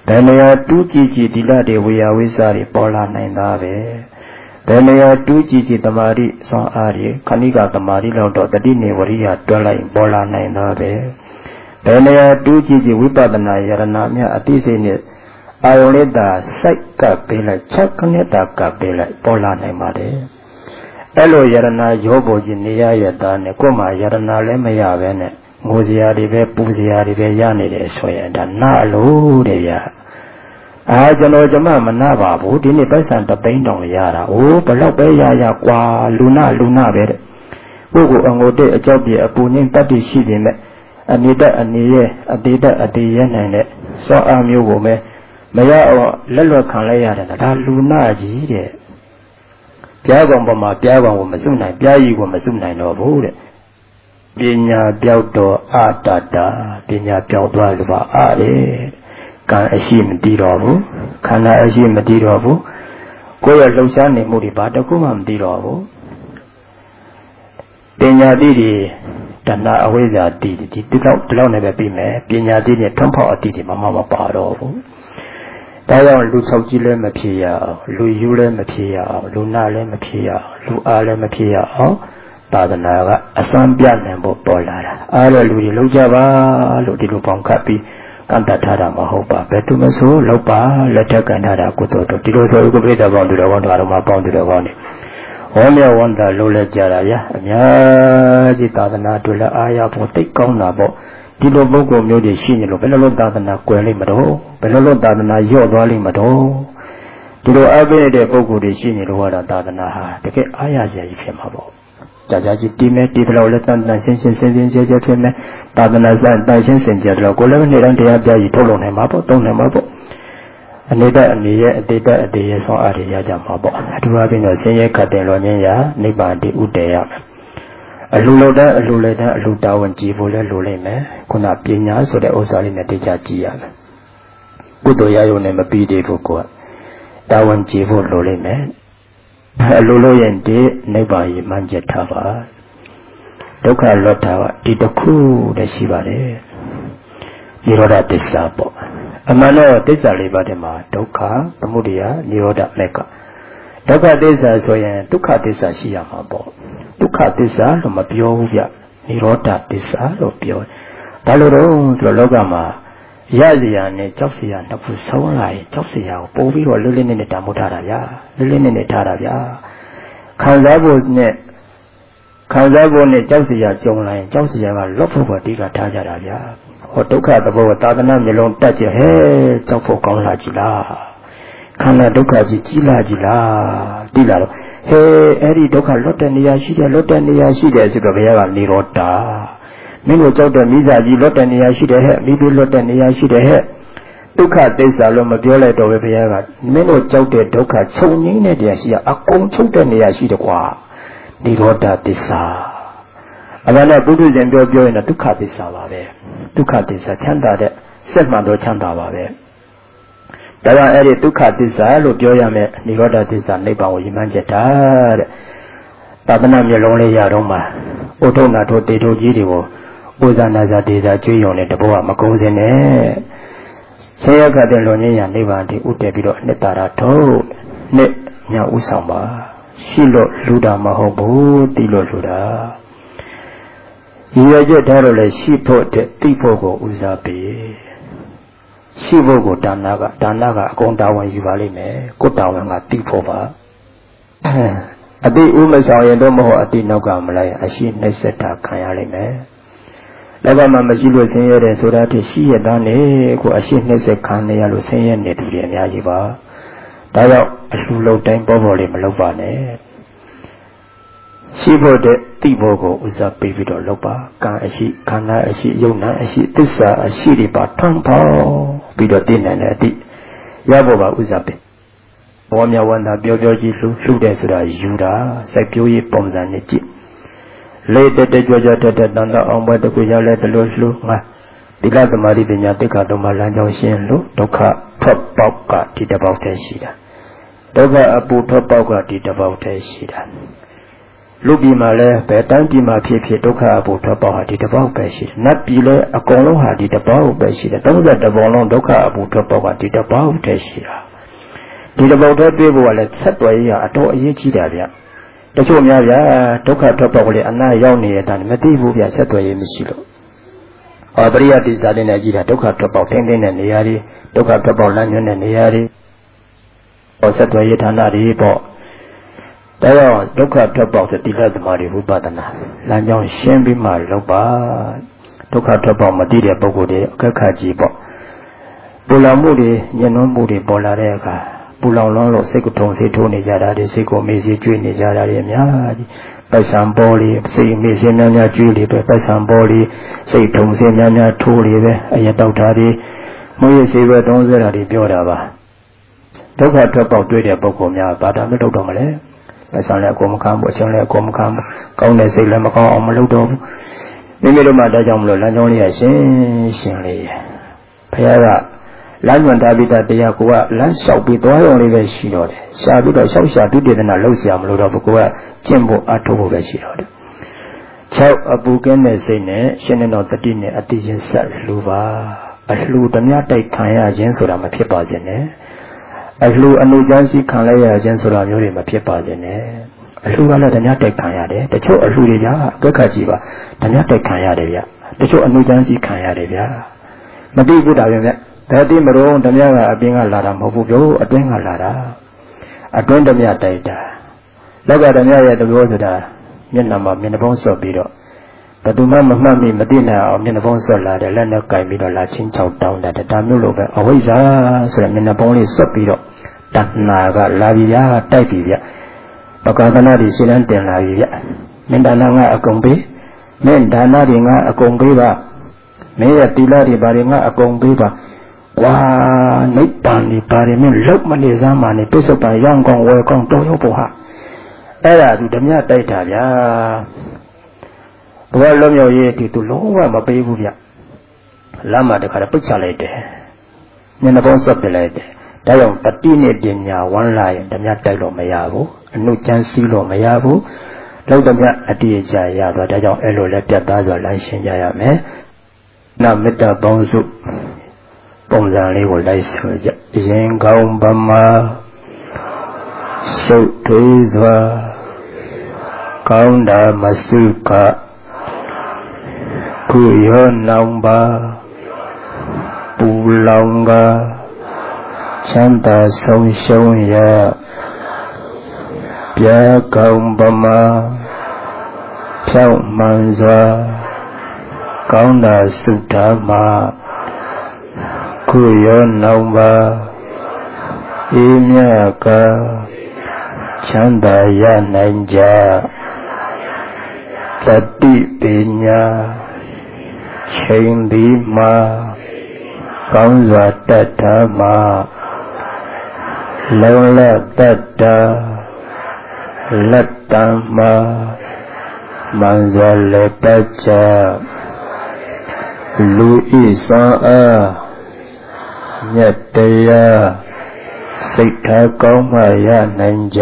ဘယ်နေရာတူးကြည့်ကြည့်ဒီလတွေဝေယဝိစာတွေပေါ်လာနိုင်တာပဲဘယ်နေရာတူးကြည့်ကြည့်တမာတိစွမ်းအားတွေခဏိကတမာတိလောက်တော့တတိနေဝရိယတွဲလိုက်ပေါ်လာနိုင်တာပဲဘယ်နေရာတူးကြည့်ကြည့်ဝိပဿနာယရဏမြအတိစိတ်နဲ့အာယုန်လေးသာစိုက်ကပ်ပေးလိုက်ချက်ခနဲ့တာကပ်ပေးလိုက်ပေါ်လာနိုင်ပါတယ်အဲ့လိုယရဏရောပေါ်ကြီးနေရရတာနဲ့ကိုယ်မှာယရဏလည်းမရပဲနဲ့ငိုစရာတွေပဲပူစရာတွေပဲရနေတယ်ဆိုရင်ဒါနာအလို့တဲ့ဗျာအာကျွန်တော်ကျမမနာပါဘူးဒီနေ့ပိုက်ဆံတသိန်းတောင်ရတာအိုးဘလောက်ပဲရရကွာလူနာလူနာပဲတဲ့ပုဂ္ဂိုလ်အငိုတဲ့အကြောက်ပြေအပူငင်းတတ်သိရှိနေမဲ့အနေတတ်အနေရဲ့အသေးတတ်အသေးရဲ့နိုင်တဲ့စောအမျိုးကိုပဲမရအောင်လက်လွတ်ခံလိုက်ရတယ်ဒါလူနာကြီးတဲ့ပြားကောင်ပေါ်မှာပြားကောင်ကိုမစွနိုင်ပြားကြီးကိုမစွနိုင်တော့ဘူးတဲ့ပညာပြောက်တော်အာတတာပညာပြောက်သွားလို့ပါအားလေကံအရှိမတည်တော့ဘူးခန္ဓာအရှိမတည်တော့ဘူးကိုယ်ရဲ့လှုပ်ရှားနေမှုတွေဘာတစ်ခုမှမတည်တော့ဘူးပညာတိတွေတဏှာအဝိဇ္ဇာတိတွေဒီဒီလောက်ဒီလောက်နဲ့ပဲပြီးမယ်ပညာတိတွေထွန်းဖောက်အတိတွေမှမမပါတော့ဘူးဒါကြောင့်လူဆောက်ကြီးလည်းမဖြစ်ရအောင်လူယူလည်းမဖြစ်ရအောင်လူနာလည်းမဖြစ်ရအောင်လူအားလည်းမဖြစ်ရအောင်သာသနာကအစွမ်းပြနိုင်ဖို့ပေါ်လာတာအားလည်းလူတွေလုံးကြပါလို့ဒီလိုပေါင်းခတ်ပြီးကန့်တတ်ထားတာမဟုတ်ပါဘယ်သူမဆိုလောက်ပါလက်ထက်ကန်ထားတာကုသိုလ်တို့ဒီလိုဆိုဥပ္ပရိတပေါင်းသူတော်ကောင်းတော်မှာပေါင်းသူတော်ကောင်းနေဝမ်းမြောက်ဝမ်းသာလို့လဲကြတာဗျာအများကြီးသာသနာတို့လည်းအားရဖို့သိကောင်းတာပေါ့ဒီလိုပုဂ္ဂိုလ်မျိုးတွေရှိနေလို့ဘယ်လိုလုပ်သာသနာကွယ်လိမ့်မတော့ဘယ်လိုလုပ်သာသနာညော့သွားလိမ့်မတော့ဒီလိုအားပေးတဲ့ပုဂ္ဂိုလ်တွေရှိနေလို့ကတော့သာသနာဟာတကယ်အားရစရာကြီးဖြစ်မှာပေါ့ကြာကြာကြီးတီးမဲ့တီးတော့လည်းတန်တန်ရှင်းရှင်းစင်စင်ကြဲကြဲဖြစ်မဲ့သာသနာစတန်ရှင်းစင်ကြဲတော့ကိုယ်လည်းနေ့တိုင်းတရားပြကြီးထုတ်လုပ်နိုင်မှာပေါ့သုံးနိုင်မှာပေါ့အနေတအနေရဲ့အတိတ်အတေရဲ့ဆောင်းအားတွေရကြမှာပေါ့အထူးအားဖြင့်တော့ဆင်းရဲခတ်တယ်လို့မြင်ရနိဗ္ဗာန်တည်ဥတည်ရမယ်အလူလို့တဲ့အလူလည်းတဲ့အလူတာဝန်ကြည်ဖို့လည်းလိုလိမ့်မယ်ခုနပညာဆိုတဲ့ဥစ္စာလေးနဲ့တရားကြည်ရမယ်ကုသိုလ်ရရုံနဲ့မပြီးသေးဘူးကိုယ်ကတာဝန်ကြည်ဖို့လိုလိမ့်မယ်အလိုလိုရင်ဒီနိဗ္ဗာန်ကြီးမှန်းချက်ထားပါဒုက္ခလွတ်တာကဒီတစ်ခုတည်းရှိပါတယ်နိရောဓသစ္စာပေါ့အမှန်တော့သစ္စာလေးပါးတည်းမှာဒုက္ခသမုဒယနိရောဓမေကဒုက္ခသစ္စာဆိုရင်ဒုက္ခသစ္စာရှိရမှာပေါ့ဒုက္ခသစ္စာလို့မပြောဘူးဗျနိရောဓသစ္စာလို့ပြောဒါလို့တော့ဆိုတော့လောကမှာရစရာနဲ့ကြောက်စရာနှစ်ခုဆုံးလာရင်ကြောက်စရာကိုပို့ပြီးတော့လွတ်လပ်နေနဲ့တမိုးထားတာဗျာလွတ်လပ်နေနဲ့ထားတာဗျာခံစားဖို့နဲ့ခံစားဖို့နဲ့ကြောက်စရာကြုံလာရင်ကြောက်စရာကလွတ်ဖို့ပဲအဓိကထားကြတာဗျာဟောဒုက္ခသဘောကသာသနာမျိုးလုံးတက်ကြဟဲကြောက်ဖို့ကောင်းလာကြည်လားခန္ဓာဒုက္ခကြီးကြီးလာကြည်လားတိလာတော့ဟဲအဲ့ဒီဒုက္ခလွတ်တဲ့နေရာရှိတယ်လွတ်တဲ့နေရာရှိတယ်ဆိုတော့ဘုရားကနိရောဓမင်းတို့ကြောက်တဲ့မိစားကြီးလွတ်တဲ့နေရာရှိတယ်ဟဲ့မိပြီးလွတ်တဲ့နေရာရှိတယ်ဟဲ့ဒုက္ခသစ္စာလို့မပြောလိုက်တော့ပဲဘုရားကမင်းတို့ကြောက်တဲ့ဒုက္ခချုပ်ငြိမ်းတဲ့နေရာရှိရအကုန်ချုပ်တဲ့နေရာရှိတယ်ကွာနိရောဓသစ္စာအမှန်တော့ပုထုဇဉ်ပြောပြောရင်တော့ဒုက္ခသစ္စာပါပဲဒုက္ခသစ္စာချမ်းသာတဲ့စက်မှန်တော့ချမ်းသာပါပဲဒါကြောင့်အဲ့ဒီဒုက္ခသစ္စာလို့ပြောရမယ်နိရောဓသစ္စာနိဗ္ဗာန်ကိုရည်မှန်းချက်တာတဲ့သာသနာမျိုးလုံးလေးရတော့မှာဥထုံနာတို့တေတို့ကြီးတွေကိုဥဇာနာဇာဒေသာကျွေးရုံနဲ့တဘောကမကုန်းစင်းနဲ့ဆင်းရဲခတ်တဲ့လွန်ငင်းရနိဗ္ဗာန်တည်ဥတည်ပြီးတော့အနှစ်သာရထုတ်နှစ်ညဥဆောင်ပါရှိလို့လူတာမဟုတ်ဘူးတိလို့လူတာရည်ရွယ်ချက်ထားလို့လည်းရှိဖို့တဲ့တိဖို့ကိုဥစားပေးရှိဖို့ကိုဒါနကဒါနကအကုန်တာဝန်ယူပါလိမ့်မယ်ကိုတာဝန်ကတိဖို့ပါအတိဥမဆောင်ရင်တော့မဟုတ်အတိနောက်ကမလိုက်အရှိနှိမ့်ဆက်တာခံရလိမ့်မယ်လောကမှာမရှိလို့ဆင်းရဲတယ်ဆိုတာတည်းရှိရတဲ့နေကိုအရှိနှိမ့်ဆက်ခံရလို့ဆင်းရဲနေသူတွေအများကြီးပါဒါကြောင့်အလှလုံးတိုင်းပေါ်ပေါ်လေးမလုပ်ပါနဲ့ရှိဖို့တဲ့တိဖို့ကိုဥစားပေးပြီးတော့လုပ်ပါကံအရှိခန္ဓာအရှိယုံနာအရှိသစ္စာအရှိတွေပါထွန်းပေါပြီးတော့သိနိုင်တဲ့အတိရဖို့ပါဥစားပေးဘောမြဝန္တာပြောပြောကြီးလှူလှူတယ်ဆိုတာယူတာစိုက်ပျိုးရေးပုံစံနဲ့ကြည့်လေးတက်တက်ကြွကြွတက်တက်တန်တအောင်ပွဲတကူရောက်လဲတလို့လှူငါဒီကသမารိပညာတိက္ခသုံးပါးလမ်းကြောင်းရှင်းလို့ဒုက္ခထွက်ပေါက်ကဒီတစ်ပေါက်တည်းရှိတာဒုက္ခအပူထွက်ပေါက်ကဒီတစ်ပေါက်တည်းရှိတာလူပြည်မှာလည်းဘယ်တန်းပြည်မှာဖြစ်ဖြစ်ဒုက္ခအဖို့ထွက်ပေါက်ဟာဒီတစ်ပေါက်ပဲရှိတယ်နတ်ပြည်လည်းအကုန်လုံးဟာဒီတစ်ပေါက်ပဲရှိတယ်သုံးဆယ်တစ်ပေါက်လုံးဒုက္ခအဖို့ထွက်ပေါက်ကဒီတစ်ပေါက်တည်းရှိတာဒီတစ်ပေါက်တည်းတွေ့ဖို့ကလည်းဆက်သွယ်ရအတော်အရေးကြီးတာဗျတချို့များဗျာဒုက္ခထွက်ပေါက်ကလေးအနာရောက်နေတဲ့အတိုင်းမသိဘူးဗျဆက်သွယ်ရမရှိလို့ဟောပရိယတိစာတဲ့နဲ့ကြည့်တာဒုက္ခထွက်ပေါက်တင်းတင်းတဲ့နေရာတွေဒုက္ခထွက်ပေါက်လမ်းညွှန်းတဲ့နေရာတွေဟောဆက်သွယ်ရဌာနတွေပေါ့ဒါကြောင့်ဒုက္ခထွက်ပေါက်ဆိုတိလသမารိဝိပဿနာလမ်းကြောင်းရှင်းပြီးမှလုပ်ပါဒုက္ခထွက်ပေါက်မသိတဲ့ပုဂ္ဂိုလ်တွေအခက်ခါကြီးပေါ့ပူလောင်မှုတွေညှဉ်းနှွမ်းမှုတွေပေါ်လာတဲ့အခါပူလောင်လုံးလို့စိတ်ကိုထုံစိတ်ထိုးနေကြတာတွေစိတ်ကိုမေ့စီကျွေးနေကြတာတွေအများကြီးပိုက်ဆံပေါ်လေးစိတ်မေ့စီများများကျွေးလေးပဲပိုက်ဆံပေါ်လေးစိတ်ထုံစိတ်များများထိုးလေးပဲအရတောက်တာတွေမွေးစိတ်ပဲသုံးစရာတွေပြောတာပါဒုက္ခထွက်ပေါက်တွေ့တဲ့ပုဂ္ဂိုလ်များဘာသာမလုပ်တော့မလဲအဆောင်လည်းအကုန်မခံဘူးအဆောင်လည်းအကုန်မခံဘူးကောင်းတဲ့စိတ်လည်းမကောင်းအောင်မလုပ်တော့ဘူးမိမိတို့မှဒါကြောင့်မလို့လမ်းကြောင်းလေးရရှင်းရှင်းလေးဘုရားကလမ်းညွှန်ထားပြီးတဲ့တရားကိုကလမ်းလျှောက်ပြီးသွားရုံလေးပဲရှိတော့တယ်ရှားပြီးတော့လျှောက်ရှာဒုတိယနာလှုပ်ရှားမလို့တော့ဘူးကိုကကျင့်ဖို့အထောက်ဖို့ပဲရှိတော့တယ်၆အပူကင်းတဲ့စိတ်နဲ့ရှင်နေတော်တတိနဲ့အတိချင်းဆက်လူပါအလှူဓမြတိုက်ခံရခြင်းဆိုတာမဖြစ်ပါစေနဲ့အလှူအနုချမ်းစီခံလိုက်ရခြင်းဆိုတာမျိုးတွေမဖြစ်ပါစေနဲ့အလှူကလည်းဓမြတိုက်ခံရတယ်တချို့အလှူတွေကအကက်ခတ်ကြီးပါဓမြတိုက်ခံရတယ်ဗျတချို့အနုချမ်းစီခံရတယ်ဗျမသိဘူးဒါပဲဗျဒါတိမတော်ဓမြကအပြင်ကလာတာမဟုတ်ဘူးပြောအတွင်းကလာတာအတွင်းဓမြတိုက်တာလောကဓမြရဲ့တဘောဆိုတာမျက်နှာမှာမျက်နှာပေါင်းဆော့ပြီးတော့ဘယ်သူမှမမှတ်မိမသိနိုင်အောင်မျက်နှာပေါင်းဆော့လာတယ်လက်နဲ့ကင်ပြီးတော့လာချင်းချောက်တောင်းတာဒါမျိုးလိုပဲအဝိဇ္ဇာဆိုတဲ့မျက်နှာပေါင်းလေးဆော့ပြီးတော့တဏှာကလာပြီဗျာတိုက်ပြီဗျပကသနာတွေရှင်းလန်းတင်လာပြီဗျမင်းဒါနငါအကုန်ပေးမင်းဒါနတွေငါအကုန်ပေးပါမင်းရဲ့တိလတွေဘာတွေငါအကုန်ပေးပါဝါနိဗ္ဗာန်ဒီဘာတွေမင်းလောက်မနေစမ်းပါနဲ့ပြစ္ဆုတ်ပံရောင်းကောင်းဝယ်ကောင်းတော်ရုပ်ဖို့ဟာအဲ့ဒါသူဓမြတိုက်တာဗျာဘဝလုံးမြောက်ရေးဒီသူလုံးဝမပေးဘူးဗျလမ်းမှာတခါတော့ပိတ်ချလိုက်တယ်မျက်နှာပေါင်းဆက်ပြလိုက်တယ်ဒါကြောင့်တတိနဲ့ပညာဝမ်းလာရင်ဓမြတိုက်လို့မရဘူးအနုကျမ်းစီးလို့မရဘူးလောက်ဓမြအတိအကျရသွားဒါကြောင့်အဲ့လိုလဲပြတ်သားစွာလမ်းရှင်းကြရမယ်နမေတ္တာပေါင်းစုပုံစံလေးကိုလိုက်ဆိုကြရင်ကောင်းဗမာစုထွေးစွာကောင်းတာမစုကကုရောနောင်ပါပူလောင်ကချမ်းသာဆုံးရှုံးရပြကောင်းဗမာဖြောက်မှန်စွာကောင်းတာစုထားမှာကုရောနောင်ပါအေးမြတ်ကချမ်းသာရနိုင်ကြတတိပညာချိန်ဒီမှာကောင်းစွာတတ်တာမှာလုံလတတ်တာလက်တံမှာမှန်စွာလက်ပတ်ကြလူဤစွမ်းအားမြတ်တရားစိတ်ထားကောင်းမှရနိုင်ကြ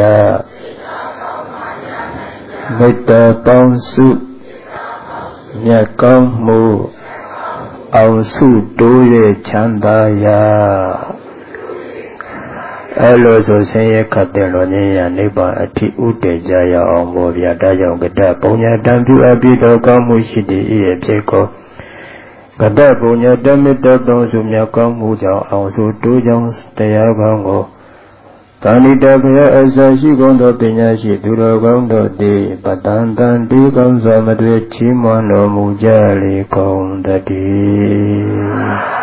မေတ္တာပေါင်းစုမြတ်ကောင်းမှုအောင်စုတိုးရဲ့ချမ်းသာရာအဲ့လိုဆိုဆင်းရဲခတ်တဲ့လောင်းရနိဗ္ဗာန်အထိဥတည်ကြရအောင်ဘောဗျာဒါကြောင့်ကတ္တပုံညာတံပြုအပ်ပြီးတော့ကောင်းမှုရှိတည်၏ဖြစ်ကိုကတ္တပုံညာတမေတ္တာပေါင်းစုမြတ်ကောင်းမှုကြောင့်အောင်စုတိုးကြောင့်တရားကောင်းကိုတဏိတဘုရားအစရှိကုန်သောပညာရှိသူတော်ကောင်းတို့သည်ပတန်တန်ဒီကောင်းစွာမတွေ့ချီးမွမ်းတော်မူကြလေကုန်တည်း